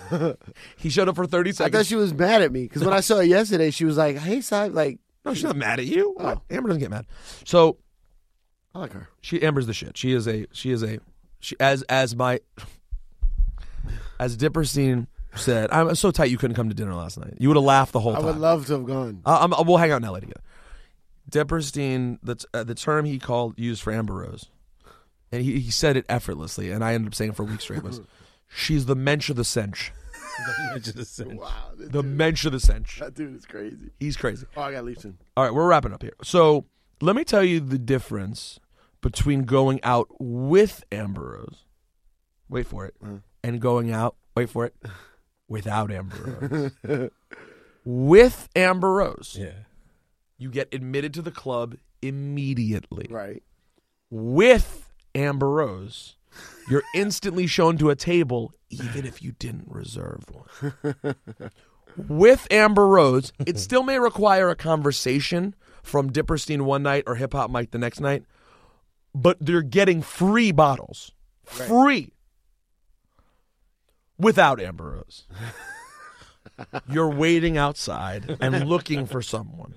Speaker 1: He showed up for thirty
Speaker 2: I
Speaker 1: seconds.
Speaker 2: thought she was mad at me because when I saw her yesterday, she was like, "Hey, Si, like
Speaker 1: No, she's not mad at you. What?
Speaker 2: Oh.
Speaker 1: Amber doesn't get mad. So
Speaker 2: I like her."
Speaker 1: she Amber's the shit. She is a she is a she as as my as Dipperstein said. I'm so tight you couldn't come to dinner last night. You would have laughed the whole
Speaker 2: I
Speaker 1: time.
Speaker 2: would love to have gone.
Speaker 1: I, I'm, we'll hang out in L A together. Dipperstein, the uh, the term he called used for Amber Rose, and he, he said it effortlessly, and I ended up saying it for weeks straight was, "She's the mensch of the cinch."
Speaker 5: Mensch of the Cinch.
Speaker 2: Wow. This
Speaker 1: The
Speaker 2: dude,
Speaker 1: Mensch of the Cinch.
Speaker 2: that dude is crazy.
Speaker 1: He's crazy.
Speaker 2: Oh, I got to leave soon.
Speaker 1: All right, we're wrapping up here. So let me tell you the difference between going out with Amber Rose, wait for it,
Speaker 2: Uh-huh.
Speaker 1: and going out, wait for it, without Amber Rose. With Amber Rose,
Speaker 5: Yeah.
Speaker 1: you get admitted to the club immediately.
Speaker 2: Right.
Speaker 1: With Amber Rose, you're instantly shown to a table, even if you didn't reserve one. With Amber Rose, it still may require a conversation from Dipperstein one night or Hip Hop Mike the next night, but they're getting free bottles.
Speaker 2: Right.
Speaker 1: Free. Without Amber Rose. You're waiting outside and looking for someone.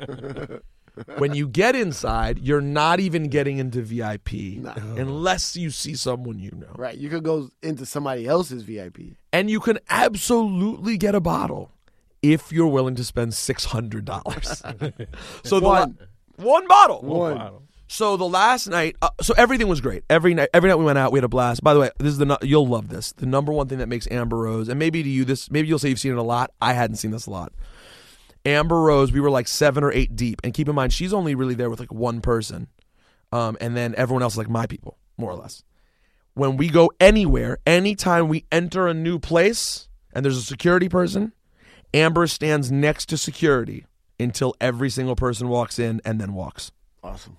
Speaker 1: When you get inside, you're not even getting into V I P
Speaker 2: No.
Speaker 1: unless you see someone you know.
Speaker 2: Right. You could go into somebody else's V I P.
Speaker 1: And you can absolutely get a bottle if you're willing to spend six hundred dollars. So the
Speaker 2: One.
Speaker 1: la- one bottle.
Speaker 2: One.
Speaker 5: Bottle.
Speaker 1: So the last night, uh, so everything was great. Every night, every night we went out, we had a blast. By the way, this is the nu- you'll love this. The number one thing that makes Amber Rose, and maybe to you this, maybe you'll say you've seen it a lot. I hadn't seen this a lot. Amber Rose, we were like seven or eight deep, and keep in mind she's only really there with like one person, um, and then everyone else is like my people, more or less. When we go anywhere, anytime we enter a new place, and there's a security person, Amber stands next to security until every single person walks in and then walks.
Speaker 2: Awesome.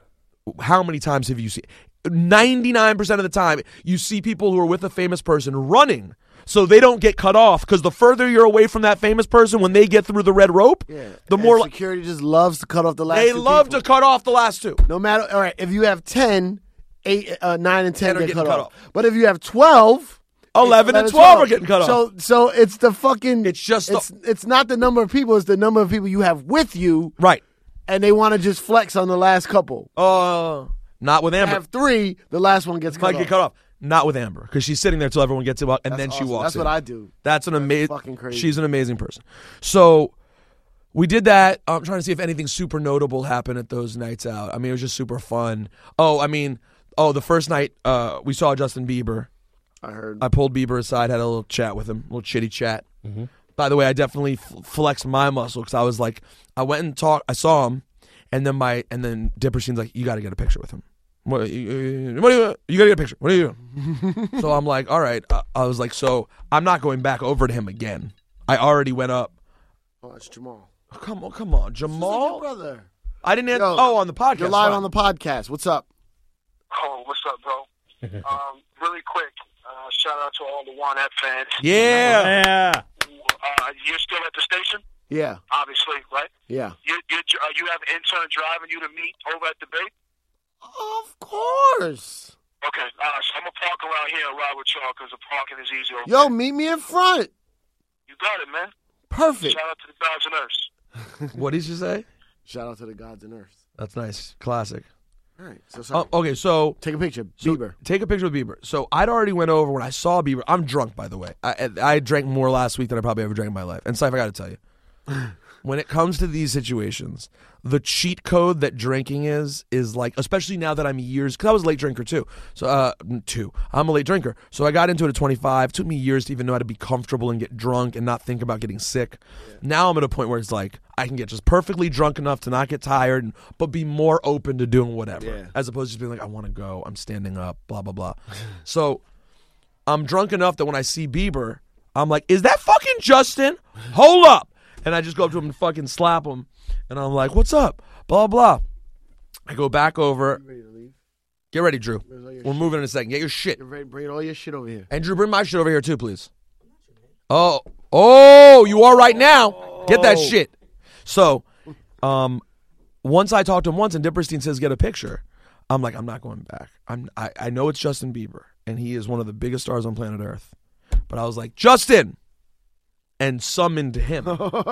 Speaker 1: How many times have you seen? ninety-nine percent of the time, you see people who are with a famous person running so they don't get cut off, because the further you're away from that famous person, when they get through the red rope,
Speaker 2: Yeah.
Speaker 1: the
Speaker 2: And
Speaker 1: more li-
Speaker 2: security just loves to cut off the last
Speaker 1: they
Speaker 2: two
Speaker 1: love
Speaker 2: people.
Speaker 1: to cut off the last two.
Speaker 2: No matter, all right, if you have ten, eight, uh, nine and ten
Speaker 1: Ten are
Speaker 2: get
Speaker 1: getting
Speaker 2: cut,
Speaker 1: cut
Speaker 2: off.
Speaker 1: off.
Speaker 2: But if you have twelve,
Speaker 1: eleven and
Speaker 2: it's
Speaker 1: twelve are getting cut off.
Speaker 2: So, so it's the fucking.
Speaker 1: It's just the-
Speaker 2: it's, it's not the number of people; it's the number of people you have with you,
Speaker 1: Right.
Speaker 2: and they want to just flex on the last couple.
Speaker 1: Uh, not with
Speaker 2: I
Speaker 1: Amber.
Speaker 2: have three, the last one gets cut
Speaker 1: Might
Speaker 2: off.
Speaker 1: get cut off. Not with Amber, because she's sitting there till everyone gets it, and
Speaker 2: That's
Speaker 1: then she
Speaker 2: awesome.
Speaker 1: walks
Speaker 2: That's
Speaker 1: in.
Speaker 2: what I do.
Speaker 1: That's an amazing.
Speaker 2: fucking crazy.
Speaker 1: She's an amazing person. So we did that. I'm trying to see if anything super notable happened at those nights out. I mean, it was just super fun. Oh, I mean, oh, the first night uh, we saw Justin Bieber.
Speaker 2: I heard.
Speaker 1: I pulled Bieber aside, had a little chat with him, a little chitty chat. Mm-hmm. By the way, I definitely f- flexed my muscle because I was like, I went and talked. I saw him, and then my and then Dipperstein's like, you got to get a picture with him. What, you, what do you, you gotta get a picture. What are you doing? So I'm like, all right. I, I was like, so I'm not going back over to him again. I already went up.
Speaker 2: Oh, it's Jamal.
Speaker 1: Oh, come on, come on,
Speaker 2: This is your
Speaker 1: Jamal.
Speaker 2: brother.
Speaker 1: I didn't. Answer,
Speaker 2: Yo,
Speaker 1: oh, on the podcast.
Speaker 2: You're live
Speaker 1: fine.
Speaker 2: on the podcast. What's up?
Speaker 6: Oh, what's up, bro? um, really quick, uh, shout out to all the Juanette fans.
Speaker 1: Yeah.
Speaker 5: Yeah.
Speaker 6: Uh, you're still at the station,
Speaker 2: Yeah,
Speaker 6: obviously, right?
Speaker 2: yeah.
Speaker 6: You you, uh, you have an intern driving you to meet over at the Bay?
Speaker 2: Of course.
Speaker 6: Okay, uh, so I'm going to park around here and ride with y'all because the parking is easy over
Speaker 2: Yo,
Speaker 6: there.
Speaker 2: meet me in front.
Speaker 6: You got it, man.
Speaker 2: Perfect.
Speaker 6: Shout out to the gods and earths.
Speaker 1: What did you say?
Speaker 2: Shout out to the gods and earth.
Speaker 1: That's nice. Classic.
Speaker 2: All right. So, sorry.
Speaker 1: Oh, okay, so
Speaker 2: Take a picture.
Speaker 1: So,
Speaker 2: Bieber.
Speaker 1: take a picture with Bieber. So I'd already went over when I saw Bieber. I'm drunk, by the way. I I drank more last week than I probably ever drank in my life. And Cypher, I got to tell you, when it comes to these situations, the cheat code that drinking is is like, especially now that I'm years, because I was a late drinker too. So uh, two, I'm a late drinker. So I got into it at twenty-five. It took me years to even know how to be comfortable and get drunk and not think about getting sick. Yeah. Now I'm at a point where it's like I can get just perfectly drunk enough to not get tired, and, but be more open to doing whatever,
Speaker 2: Yeah.
Speaker 1: as opposed to just being like, I want to go, I'm standing up, blah blah blah. So I'm drunk enough that when I see Bieber, I'm like, is that fucking Justin? Hold up. And I just go up to him and fucking slap him. And I'm like, what's up? Blah, blah. I go back over.
Speaker 2: You ready to leave?
Speaker 1: Get ready, Drew.
Speaker 2: Where's all your
Speaker 1: We're
Speaker 2: shit?
Speaker 1: moving in a second. Get your shit.
Speaker 2: You're ready. Bring all your shit over here.
Speaker 1: And Drew, bring my shit over here too, please. Oh. Oh, you are right now. Get that shit. So, um, once I talked to him once and Dipperstein says get a picture, I'm like, I'm not going back. I'm, I, I know it's Justin Bieber, and he is one of the biggest stars on planet Earth. But I was like, Justin! And summoned him.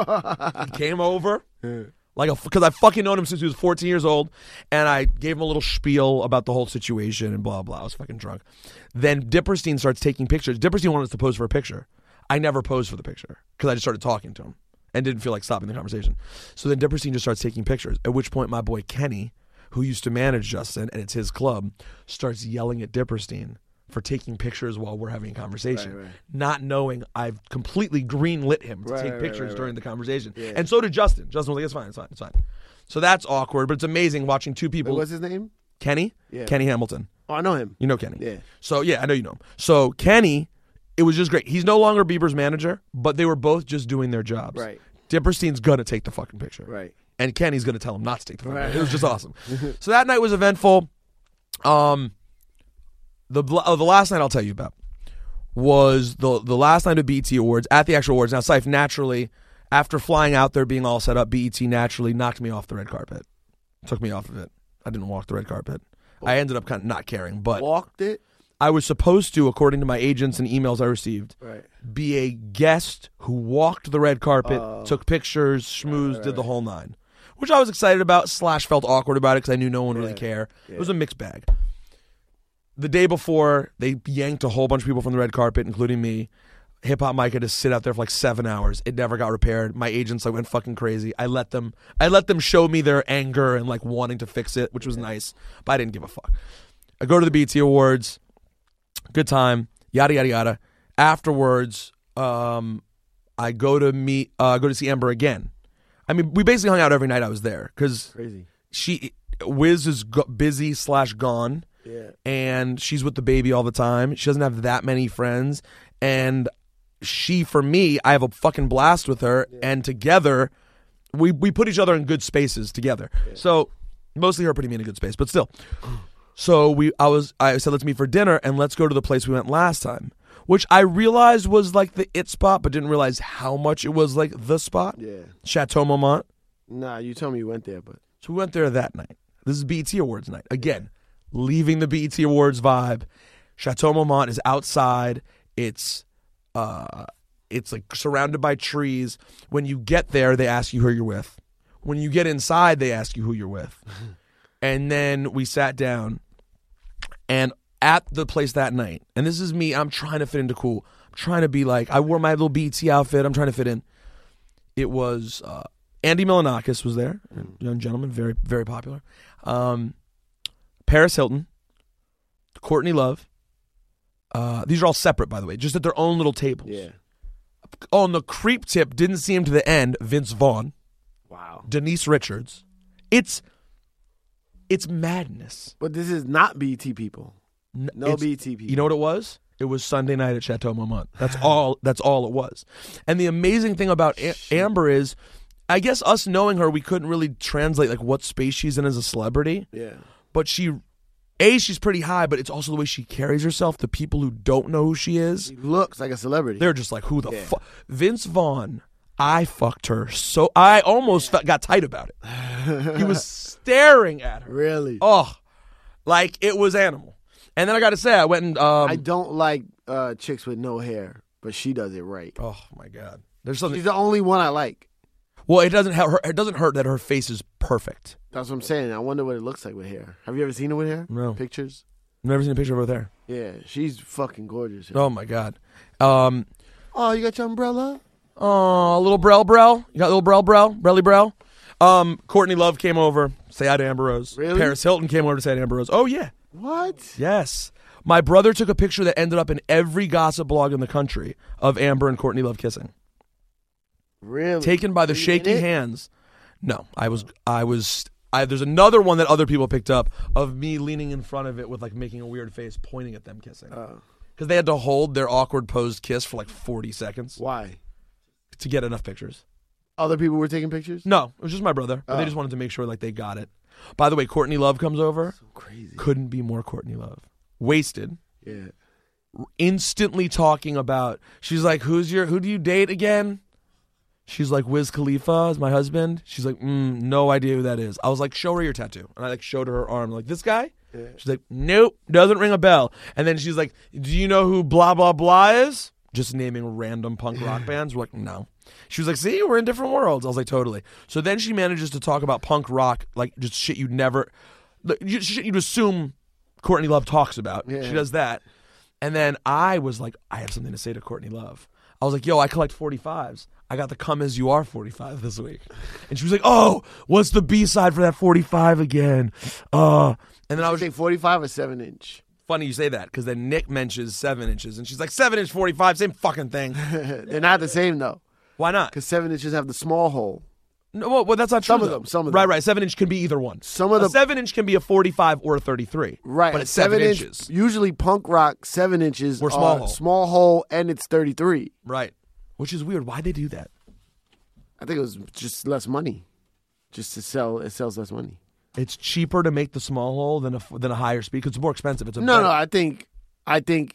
Speaker 1: He came over, like a, because I fucking known him since he was fourteen years old, and I gave him a little spiel about the whole situation and blah, blah. I was fucking drunk. Then Dipperstein starts taking pictures. Dipperstein wanted us to pose for a picture. I never posed for the picture because I just started talking to him and didn't feel like stopping the conversation. So then Dipperstein just starts taking pictures, at which point my boy Kenny, who used to manage Justin, and it's his club, starts yelling at Dipperstein for taking pictures while we're having a conversation,
Speaker 2: Right, right.
Speaker 1: not knowing I've completely green lit him to
Speaker 2: Right,
Speaker 1: take
Speaker 2: right,
Speaker 1: pictures
Speaker 2: right,
Speaker 1: during
Speaker 2: right.
Speaker 1: the conversation.
Speaker 2: Yeah.
Speaker 1: And so did Justin. Justin was like, it's fine, it's fine, it's fine. So that's awkward, but it's amazing watching two
Speaker 2: Wait,
Speaker 1: people.
Speaker 2: what's his name?
Speaker 1: Kenny?
Speaker 2: Yeah.
Speaker 1: Kenny Hamilton.
Speaker 2: Oh, I know him.
Speaker 1: You know Kenny.
Speaker 2: Yeah.
Speaker 1: So, yeah, I know you know him. So, Kenny, it was just great. He's no longer Bieber's manager, but they were both just doing their jobs.
Speaker 2: Right.
Speaker 1: Dipperstein's going to take the fucking picture.
Speaker 2: Right.
Speaker 1: And Kenny's going to tell him not to take the fucking
Speaker 2: Right.
Speaker 1: picture. It was just awesome. So that night was eventful. Um, the uh, the last night I'll tell you about was the the last night of B E T Awards, at the actual awards. Now, Syph, naturally, after flying out there, being all set up, B E T naturally knocked me off the red carpet. Took me off of it. I didn't walk the red carpet. I ended up kind of not caring, but
Speaker 2: Walked it.
Speaker 1: I was supposed to, according to my agents and emails I received,
Speaker 2: Right.
Speaker 1: be a guest who walked the red carpet,
Speaker 2: Oh.
Speaker 1: took pictures, schmoozed,
Speaker 2: right,
Speaker 1: did the
Speaker 2: right.
Speaker 1: whole nine, which I was excited about, slash felt awkward about it because I knew no one would really
Speaker 2: Yeah.
Speaker 1: care.
Speaker 2: Yeah.
Speaker 1: It was a mixed bag. The day before, they yanked a whole bunch of people from the red carpet, including me. Hip Hop Mike had to sit out there for like seven hours. It never got repaired. My agents like went fucking crazy. I let them I let them show me their anger and like wanting to fix it, which was nice, but I didn't give a fuck. I go to the B E T Awards, good time, yada yada yada. Afterwards, um, I go to meet uh, go to see Amber again. I mean, we basically hung out every night I was there because
Speaker 2: Crazy.
Speaker 1: she Wiz is go- busy slash gone.
Speaker 2: Yeah.
Speaker 1: And she's with the baby all the time. She doesn't have that many friends. And she, for me, I have a fucking blast with her. Yeah. And together, we we put each other in good spaces together. Yeah. So mostly her putting me in a good space, but still. So we, I was, I said, let's meet for dinner and let's go to the place we went last time, which I realized was like the it spot, but didn't realize how much it was like the spot.
Speaker 2: Yeah.
Speaker 1: Chateau Marmont.
Speaker 2: Nah, you told me you went there, but
Speaker 1: So we went there that night. This is B E T Awards night. Again, leaving the B E T Awards vibe. Chateau Marmont is outside. It's uh, it's like surrounded by trees. When you get there, they ask you who you're with. When you get inside, they ask you who you're with. And then we sat down, and at the place that night, and this is me, I'm trying to fit into cool. I'm trying to be like, I wore my little B E T outfit. I'm trying to fit in. It was uh, Andy Milonakis was there, a young gentleman, very, very popular. Um, Paris Hilton, Courtney Love. Uh, these are all separate, by the way, just at their own little tables.
Speaker 2: yeah.
Speaker 1: On the creep tip, didn't see him to the end, Vince Vaughn,
Speaker 2: Wow.
Speaker 1: Denise Richards. It's it's madness.
Speaker 2: But this is not B E T people.
Speaker 1: N-
Speaker 2: No
Speaker 1: it's-
Speaker 2: B E T people.
Speaker 1: You know what it was? It was Sunday night at Chateau Marmont. That's all. That's all it was. And the amazing thing about A- Amber is, I guess us knowing her, we couldn't really translate like what space she's in as a celebrity.
Speaker 2: Yeah.
Speaker 1: But she, A, she's pretty high, but it's also the way she carries herself. The people who don't know who she is,
Speaker 2: She looks like a celebrity.
Speaker 1: they're just like, who the
Speaker 2: Yeah.
Speaker 1: fuck? Vince Vaughn, I fucked her. So I almost felt, got tight about it. He was staring at her.
Speaker 2: Really?
Speaker 1: Oh, like it was animal. And then I got to say, I went and um,
Speaker 2: I don't like uh, chicks with no hair, but she does it right.
Speaker 1: oh my god, there's something.
Speaker 2: She's the only one I like.
Speaker 1: Well, it doesn't hurt. It doesn't hurt that her face is perfect.
Speaker 2: That's what I'm saying. I wonder what it looks like with hair. Have you ever seen her with hair?
Speaker 1: No.
Speaker 2: Pictures?
Speaker 1: I've never seen a picture of her there.
Speaker 2: Yeah, she's fucking gorgeous.
Speaker 1: Oh my god. Um,
Speaker 2: Oh, you got your umbrella?
Speaker 1: oh, little Brel Brel. You got little Brel Brel, Brelly Brel. Um, Courtney Love came over. Say hi to Amber Rose.
Speaker 2: Really?
Speaker 1: Paris Hilton came over to say hi to Amber Rose. Oh yeah.
Speaker 2: What?
Speaker 1: Yes. My brother took a picture that ended up in every gossip blog in the country of Amber and Courtney Love kissing.
Speaker 2: Really?
Speaker 1: Taken by the
Speaker 2: Were you
Speaker 1: shaky
Speaker 2: in it?
Speaker 1: hands. No, I was, I was, I, there's another one that other people picked up of me leaning in front of it with like making a weird face, pointing at them kissing.
Speaker 2: Oh.
Speaker 1: Because they had to hold their awkward posed kiss for like forty seconds
Speaker 2: Why?
Speaker 1: to get enough pictures.
Speaker 2: Other people were taking pictures?
Speaker 1: No, it was just my brother. But
Speaker 2: Oh.
Speaker 1: they just wanted to make sure like they got it. By the way, Courtney Love comes over.
Speaker 2: So crazy.
Speaker 1: Couldn't be more Courtney Love. Wasted.
Speaker 2: Yeah.
Speaker 1: Instantly talking about, she's like, who's your, who do you date again? She's like, Wiz Khalifa is my husband. She's like, mm, no idea who that is. I was like, show her your tattoo. And I like showed her her arm. Like, this guy?
Speaker 2: Yeah.
Speaker 1: She's like, nope, doesn't ring a bell. And then she's like, do you know who blah, blah, blah is? Just naming random punk rock bands. We're like, no. She was like, see, we're in different worlds. I was like, totally. So then she manages to talk about punk rock, like just shit you'd never, like, shit you'd assume Courtney Love talks about.
Speaker 2: Yeah.
Speaker 1: She does that. And then I was like, I have something to say to Courtney Love. I was like, yo, I collect forty-fives. I got the Come As You Are forty-five this week. And she was like, oh, what's the B-side for that forty-five again? Uh, and then I was
Speaker 2: Say forty-five or seven inch.
Speaker 1: funny you say that because then Nick mentions seven inches, and she's like, seven inch forty-five, same fucking thing.
Speaker 2: They're not the same though,
Speaker 1: Why not?
Speaker 2: because seven inches have the small hole.
Speaker 1: No, well, well, that's not true.
Speaker 2: Some of
Speaker 1: though.
Speaker 2: them, some of
Speaker 1: Right,
Speaker 2: them.
Speaker 1: right. Seven inch can be either one.
Speaker 2: Some of
Speaker 1: a
Speaker 2: the-
Speaker 1: seven inch can be a forty-five or a thirty-three.
Speaker 2: Right,
Speaker 1: but
Speaker 2: a
Speaker 1: it's seven,
Speaker 2: inch-
Speaker 1: inches.
Speaker 2: Usually, punk rock seven inches
Speaker 1: Or small
Speaker 2: are
Speaker 1: hole.
Speaker 2: small hole, and it's thirty-three.
Speaker 1: Right, which is weird. Why'd they do that?
Speaker 2: I think it was just less money, just to sell. It sells less money.
Speaker 1: It's cheaper to make the small hole than a than a higher speed because it's more expensive. It's a
Speaker 2: No,
Speaker 1: better-
Speaker 2: no. I think, I think,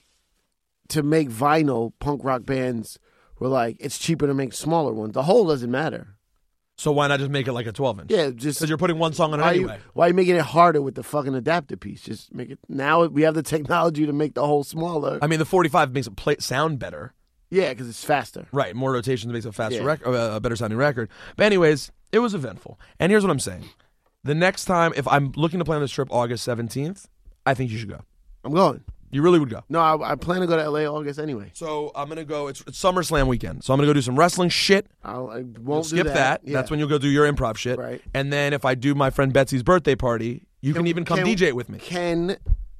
Speaker 2: to make vinyl, punk rock bands were like, it's cheaper to make smaller ones. The hole doesn't matter.
Speaker 1: So why not just make it like a twelve inch?
Speaker 2: Yeah, just
Speaker 1: Because you're putting one song on it
Speaker 2: why
Speaker 1: anyway.
Speaker 2: you why you making it harder with the fucking adapter piece? Just make it. Now we have the technology to make the hole smaller.
Speaker 1: I mean, the forty-five makes it play, sound better.
Speaker 2: Yeah, because it's faster.
Speaker 1: Right, more rotations makes a faster
Speaker 2: Yeah.
Speaker 1: record, uh, a better sounding record. But anyways, it was eventful. And here's what I'm saying: the next time, if I'm looking to plan this trip, August seventeenth, I think you should go.
Speaker 2: I'm going.
Speaker 1: You really would go.
Speaker 2: No, I, I plan to go to L A August anyway.
Speaker 1: So I'm gonna go. It's, it's SummerSlam weekend, so I'm gonna go do some wrestling shit.
Speaker 2: I'll, I won't
Speaker 1: You'll
Speaker 2: do
Speaker 1: skip that.
Speaker 2: Yeah.
Speaker 1: That's when you'll go do your improv shit.
Speaker 2: Right.
Speaker 1: And then if I do my friend Betsy's birthday party, you can,
Speaker 2: Can-
Speaker 1: even come
Speaker 2: can-
Speaker 1: D J it with me.
Speaker 2: Can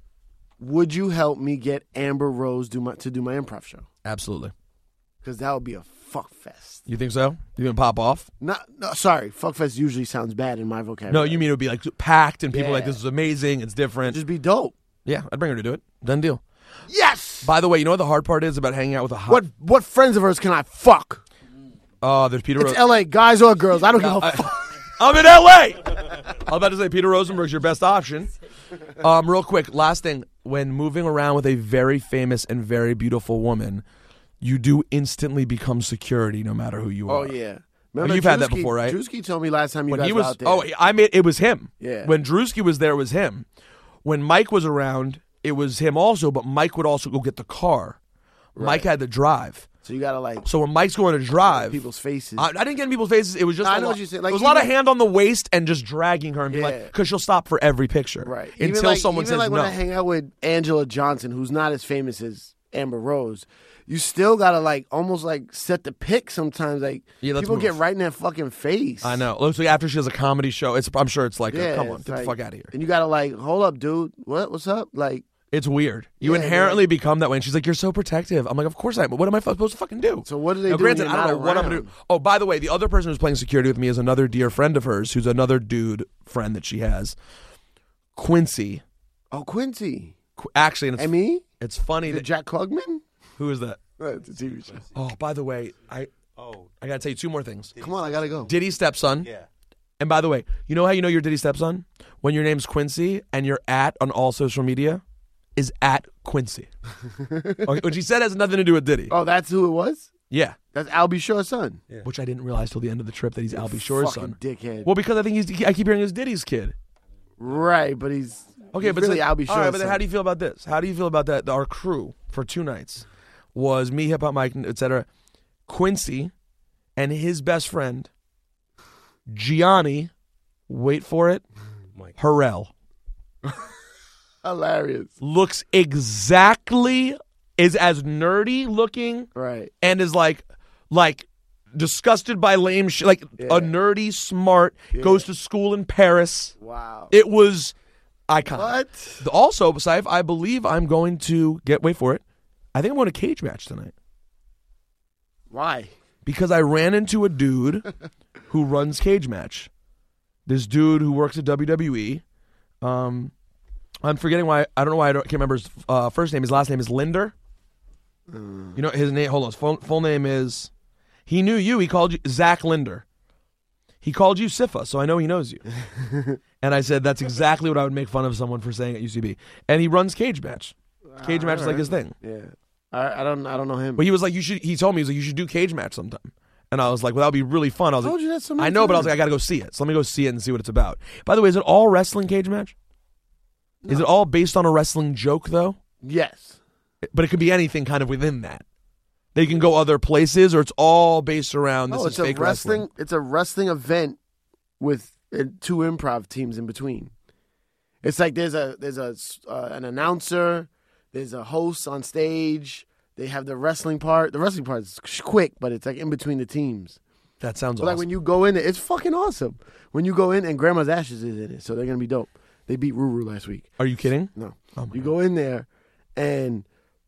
Speaker 2: would you help me get Amber Rose do my, to do my improv show?
Speaker 1: Absolutely.
Speaker 2: Because that would be a fuck fest.
Speaker 1: You think so? You gonna pop off?
Speaker 2: Not, no, sorry, fuck fest usually sounds bad in my vocabulary.
Speaker 1: No, you mean it would be like packed and people
Speaker 2: Yeah.
Speaker 1: like this is amazing. It's different.
Speaker 2: just be dope?
Speaker 1: Yeah, I'd bring her to do it. Done deal.
Speaker 2: Yes.
Speaker 1: By the way, you know what the hard part is about hanging out with a hot?
Speaker 2: What what friends of hers can I fuck?
Speaker 1: Oh, there's Peter.
Speaker 2: It's
Speaker 1: Ro-
Speaker 2: L A, guys or girls. I don't give a
Speaker 1: I-
Speaker 2: fuck.
Speaker 1: I'm in L A. I was about to say Peter Rosenberg's your best option. Um, real quick, last thing: when moving around with a very famous and very beautiful woman, you do instantly become security, no matter who you
Speaker 2: Oh
Speaker 1: are.
Speaker 2: yeah.
Speaker 1: You've had that before, right?
Speaker 2: Drewski told me last time you
Speaker 1: When
Speaker 2: guys
Speaker 1: he
Speaker 2: were
Speaker 1: was,
Speaker 2: out there.
Speaker 1: oh, I made it was him.
Speaker 2: Yeah.
Speaker 1: When Drewski was there, it was him. When Mike was around, it was him also. But Mike would also go get the car. Mike had to drive.
Speaker 2: So you gotta like
Speaker 1: So when Mike's going to drive,
Speaker 2: people's faces.
Speaker 1: I, I didn't get in people's faces. It was just
Speaker 2: I
Speaker 1: a
Speaker 2: know
Speaker 1: lot,
Speaker 2: what you said. Like,
Speaker 1: it was a lot of
Speaker 2: even-
Speaker 1: hand on the waist and just dragging her and be
Speaker 2: Yeah.
Speaker 1: like, because she'll stop for every picture,
Speaker 2: Right.
Speaker 1: Until
Speaker 2: even like,
Speaker 1: someone
Speaker 2: even
Speaker 1: says
Speaker 2: like
Speaker 1: no.
Speaker 2: when I hang out with Angela Johnson, who's not as famous as Amber Rose, you still gotta like almost like set the pick sometimes. Like
Speaker 1: Yeah, let's
Speaker 2: people
Speaker 1: move.
Speaker 2: get right in that fucking face.
Speaker 1: I know. Looks like after she has a comedy show, it's I'm sure it's like, a,
Speaker 2: Yeah,
Speaker 1: come on,
Speaker 2: it's
Speaker 1: get
Speaker 2: like-
Speaker 1: the fuck out of here.
Speaker 2: And you gotta like, hold up, dude. What? What's up? Like,
Speaker 1: It's weird. You
Speaker 2: Yeah,
Speaker 1: inherently
Speaker 2: man.
Speaker 1: become that way. And she's like, you're so protective. I'm like, of course I am. But what am I supposed to fucking do?
Speaker 2: so what do they
Speaker 1: Now,
Speaker 2: do? when
Speaker 1: granted,
Speaker 2: you're
Speaker 1: I don't
Speaker 2: not
Speaker 1: know what I'm gonna
Speaker 2: around?
Speaker 1: do. Oh, by the way, the other person who's playing security with me is another dear friend of hers, who's another dude friend that she has, Quincy.
Speaker 2: Oh, Quincy.
Speaker 1: Qu- Actually, and it's,
Speaker 2: And me?
Speaker 1: it's funny
Speaker 2: The
Speaker 1: that
Speaker 2: Jack Klugman?
Speaker 1: who is that?
Speaker 2: Uh, It's a T V show.
Speaker 1: Oh, by the way, I
Speaker 5: Oh,
Speaker 1: I gotta tell you two more things.
Speaker 2: Come on, I gotta go.
Speaker 1: Diddy's stepson.
Speaker 5: yeah.
Speaker 1: And by the way, you know how you know you're Diddy's stepson? When your name's Quincy and your at on all social media is at Quincy. Okay, which he said has nothing to do with Diddy.
Speaker 2: Oh, that's who it was?
Speaker 1: Yeah.
Speaker 2: That's Albie Shore's son.
Speaker 1: Which I didn't realize till the end of the trip that he's Albie Shore's
Speaker 2: Fucking
Speaker 1: son.
Speaker 2: dickhead.
Speaker 1: Well, because I think he's I keep hearing he's Diddy's kid.
Speaker 2: Right, but he's
Speaker 1: Okay,
Speaker 2: he's
Speaker 1: but
Speaker 2: really
Speaker 1: so-
Speaker 2: Albie Shore's
Speaker 1: all right, but then
Speaker 2: son.
Speaker 1: how do you feel about this? How do you feel about that? Our crew for two nights was me, Hip Hop Mike, et cetera, Quincy, and his best friend, Gianni, wait for it,
Speaker 5: Mike.
Speaker 1: Harrell.
Speaker 2: Hilarious.
Speaker 1: Looks exactly, is as nerdy looking
Speaker 2: Right.
Speaker 1: and is like, like disgusted by lame shit, like
Speaker 2: Yeah.
Speaker 1: a nerdy, smart, goes to school in Paris.
Speaker 2: Wow.
Speaker 1: It was iconic.
Speaker 2: What?
Speaker 1: Also, Saif, I believe I'm going to get, wait for it, I think I'm going to Cage Match tonight.
Speaker 2: Why?
Speaker 1: Because I ran into a dude who runs Cage Match. This dude who works at W W E. Um, I'm forgetting why, I don't know why I don't, can't remember his uh, first name. His last name is Linder. You know, his name, hold on, his full, full name is, he knew you, he called you, Zach Linder. He called you Sifa, so I know he knows you. And I said, that's exactly what I would make fun of someone for saying at U C B. And he runs Cage Match. Cage Match is like his thing.
Speaker 2: Yeah. I, I don't I don't know him.
Speaker 1: But he was like, you should, he told me, he was like, you should do Cage Match sometime. And I was like, well, that would be really fun. I was
Speaker 2: I told
Speaker 1: like,
Speaker 2: you that so many
Speaker 1: I know, but I was
Speaker 2: times.
Speaker 1: like, I got to go see it. So let me go see it and see what it's about. By the way, is it all wrestling Cage Match? Is it all based on a wrestling joke, though?
Speaker 2: Yes.
Speaker 1: But it could be anything kind of within that. They can go other places, or it's all based around this
Speaker 2: No,
Speaker 1: is
Speaker 2: it's a
Speaker 1: fake
Speaker 2: wrestling,
Speaker 1: wrestling.
Speaker 2: it's a wrestling event with uh, two improv teams in between. It's like there's a there's a uh, an announcer, there's a host on stage. They have the wrestling part. The wrestling part is quick, but it's like in between the teams.
Speaker 1: That sounds
Speaker 2: But
Speaker 1: awesome.
Speaker 2: like when you go in, it's fucking awesome. When you go in, and Grandma's Ashes is in it, so they're gonna be dope. They beat Ruru last week.
Speaker 1: Are you kidding?
Speaker 2: No.
Speaker 1: Oh my
Speaker 2: You
Speaker 1: God.
Speaker 2: go in there, and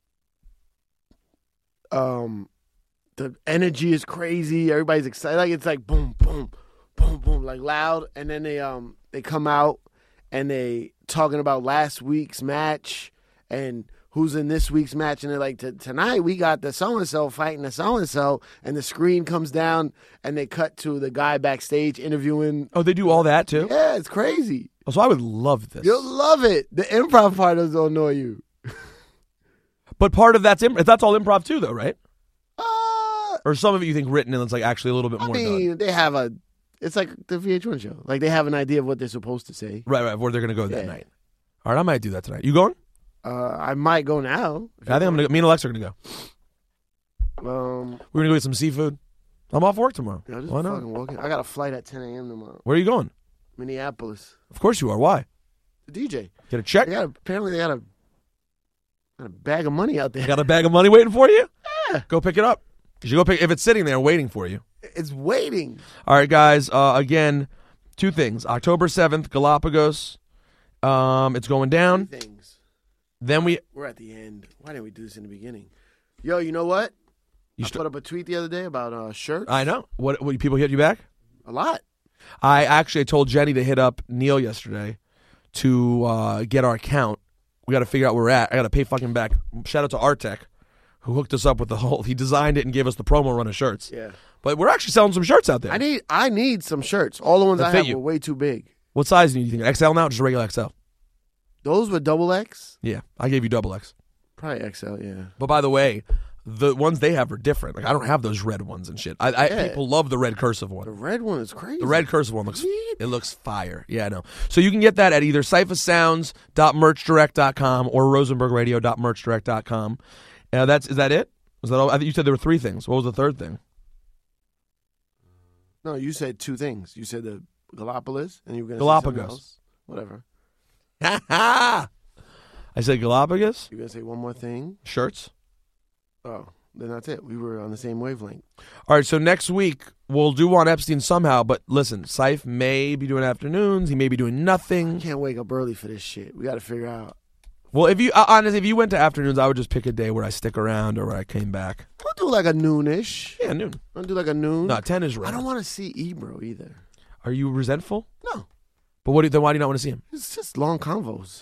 Speaker 2: um, the energy is crazy. Everybody's excited. Like it's like boom, boom, boom, boom, like loud. And then they um they come out and they talking about last week's match and who's in this week's match. And they're like, "T- tonight we got the so and so fighting the so and so. And the screen comes down and they cut to the guy backstage interviewing.
Speaker 1: Oh, they do all that too?
Speaker 2: Yeah, it's crazy.
Speaker 1: Oh, so I would love this.
Speaker 2: You'll love it. The improv part doesn't annoy you.
Speaker 1: But part of that's imp- that's all improv too, though, right?
Speaker 2: Uh,
Speaker 1: Or some of it you think written and it's like actually a little bit
Speaker 2: I
Speaker 1: more
Speaker 2: mean,
Speaker 1: done.
Speaker 2: they have a. It's like the V H one show. Like they have an idea of what they're supposed to say.
Speaker 1: Right, right. Where they're gonna go that
Speaker 2: Yeah.
Speaker 1: night. All right, I might do that tonight. You going?
Speaker 2: Uh, I might go now.
Speaker 1: I think I'm gonna. go. Me and Alexa are gonna go.
Speaker 2: Um,
Speaker 1: We're gonna go get some seafood. I'm off work tomorrow.
Speaker 2: yeah, just
Speaker 1: Why not?
Speaker 2: fucking walking. I got a flight at ten a.m. tomorrow.
Speaker 1: Where are you going?
Speaker 2: Minneapolis.
Speaker 1: Of course you are. Why?
Speaker 2: The D J.
Speaker 1: Get a check?
Speaker 2: They got a, apparently they got a, got a bag of money out there.
Speaker 1: Got a bag of money waiting for you?
Speaker 2: Yeah.
Speaker 1: Go pick it up. You should go pick if it's sitting there waiting for you.
Speaker 2: It's waiting.
Speaker 1: All right, guys. Uh, again, two things. October seventh, Galapagos. Um, it's going down.
Speaker 2: Three things.
Speaker 1: Then we.
Speaker 2: We're at the end. Why didn't we do this in the beginning? Yo, you know what?
Speaker 1: You
Speaker 2: I
Speaker 1: st-
Speaker 2: put up a tweet the other day about uh, shirts.
Speaker 1: I know. What? What? People hit you back?
Speaker 2: A lot.
Speaker 1: I actually told Jenny to hit up Neil yesterday to uh, get our account. We got to figure out where we're at. I got to pay fucking back. Shout out to Artec, who hooked us up with the whole. He designed it and gave us the promo run of shirts.
Speaker 2: Yeah.
Speaker 1: But we're actually selling some shirts out there.
Speaker 2: I need I need some shirts. All the ones
Speaker 1: That
Speaker 2: I
Speaker 1: fit
Speaker 2: have
Speaker 1: you.
Speaker 2: were way too big.
Speaker 1: What size do you think? X L now, or just a regular X L?
Speaker 2: Those were double X.
Speaker 1: Yeah, I gave you double X.
Speaker 2: Probably X L. Yeah.
Speaker 1: But by the way, the ones they have are different. Like I don't have those red ones and shit. I, I
Speaker 2: Yeah.
Speaker 1: people love the red cursive
Speaker 2: The
Speaker 1: one.
Speaker 2: red one is crazy.
Speaker 1: The red cursive one looks
Speaker 2: Sweet.
Speaker 1: it looks fire. Yeah, I know. So you can get that at either cypher sounds dot merch direct dot com or rosenberg radio dot merch direct dot com. Uh, that's is that it? Was that all? I think you said there were three things. What was the third thing?
Speaker 2: No, you said two things. You said the Galapagos, and you were going to
Speaker 1: Galapagos.
Speaker 2: say something else. Whatever.
Speaker 1: Ha ha! I said Galapagos
Speaker 2: You were going to say one more thing.
Speaker 1: shirts.
Speaker 2: Oh, then that's it. We were on the same wavelength.
Speaker 1: All right, so next week we'll do on Epstein somehow. But listen, Syph may be doing afternoons. He may be doing nothing.
Speaker 2: Can't wake up early for this shit. We got to figure out.
Speaker 1: Well, if you uh, honestly, if you went to afternoons, I would just pick a day where I stick around or where I came back.
Speaker 2: We'll do like a noonish.
Speaker 1: Yeah, noon.
Speaker 2: I'll do like a noon.
Speaker 1: No, ten is
Speaker 2: I
Speaker 1: right.
Speaker 2: don't want to see Ebro either.
Speaker 1: Are you resentful?
Speaker 2: No.
Speaker 1: But what? Do you, then why do you not want to see him?
Speaker 2: It's just long convos.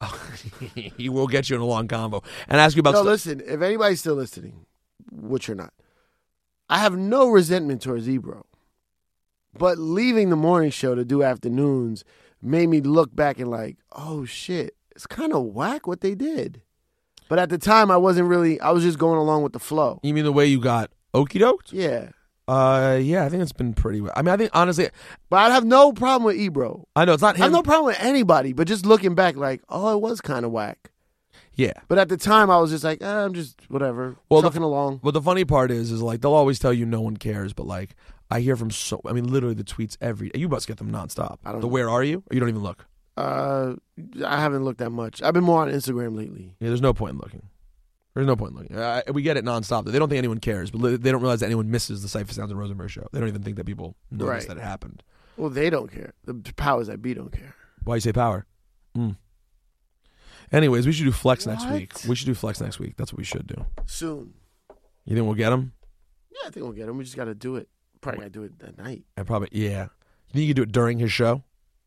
Speaker 1: He will get you in a long combo and ask you about.
Speaker 2: No,
Speaker 1: stuff.
Speaker 2: listen. If anybody's still listening, which you're not, I have no resentment towards Ebro. But leaving the morning show to do afternoons made me look back and like, oh shit, it's kind of whack what they did. But at the time, I wasn't really. I was just going along with the flow.
Speaker 1: You mean the way you got okie doked?
Speaker 2: Yeah.
Speaker 1: Uh, yeah, I think it's been pretty. I mean, I think honestly,
Speaker 2: But I have no problem with Ebro.
Speaker 1: I know it's not
Speaker 2: I have
Speaker 1: him.
Speaker 2: no problem with anybody. But just looking back, like, oh, it was kind of whack.
Speaker 1: Yeah.
Speaker 2: But at the time, I was just like, eh, I'm just whatever,
Speaker 1: Well, the-
Speaker 2: trucking along.
Speaker 1: But the funny part is, is like they'll always tell you no one cares, but like I hear from so. I mean, literally the tweets every. You must get them nonstop.
Speaker 2: I don't
Speaker 1: The
Speaker 2: know.
Speaker 1: where are you? Or you don't even look.
Speaker 2: Uh, I haven't looked that much. I've been more on Instagram lately.
Speaker 1: Yeah, there's no point in looking. There's no point in looking. Uh, we get it nonstop. They don't think anyone cares, but li- they don't realize that anyone misses the Cypher Sounds and Rosenberg show. They don't even think that people notice
Speaker 2: Right.
Speaker 1: that it happened.
Speaker 2: Well, they don't care. The powers that be don't care.
Speaker 1: Why you say power? Mm. Anyways, we should do flex next
Speaker 2: What?
Speaker 1: week. We should do flex next week. That's what we should do.
Speaker 2: Soon.
Speaker 1: You think we'll get them?
Speaker 2: Yeah, I think we'll get him. We just got to do it. Probably got to do it at night.
Speaker 1: And probably, yeah. You think you could do it during his show?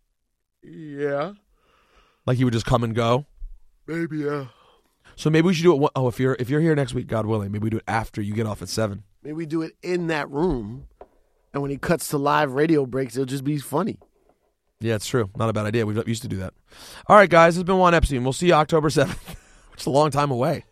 Speaker 2: Yeah.
Speaker 1: Like he would just come and go?
Speaker 2: Maybe, yeah.
Speaker 1: So maybe we should do it. One, oh, if you're if you're here next week, God willing, maybe we do it after you get off at seven.
Speaker 2: Maybe we do it in that room. And when he cuts to live radio breaks, it'll just be funny.
Speaker 1: Yeah, it's true. Not a bad idea. We used to do that. All right, guys. This has been Juan Epstein. We'll see you October seventh. It's a long time away.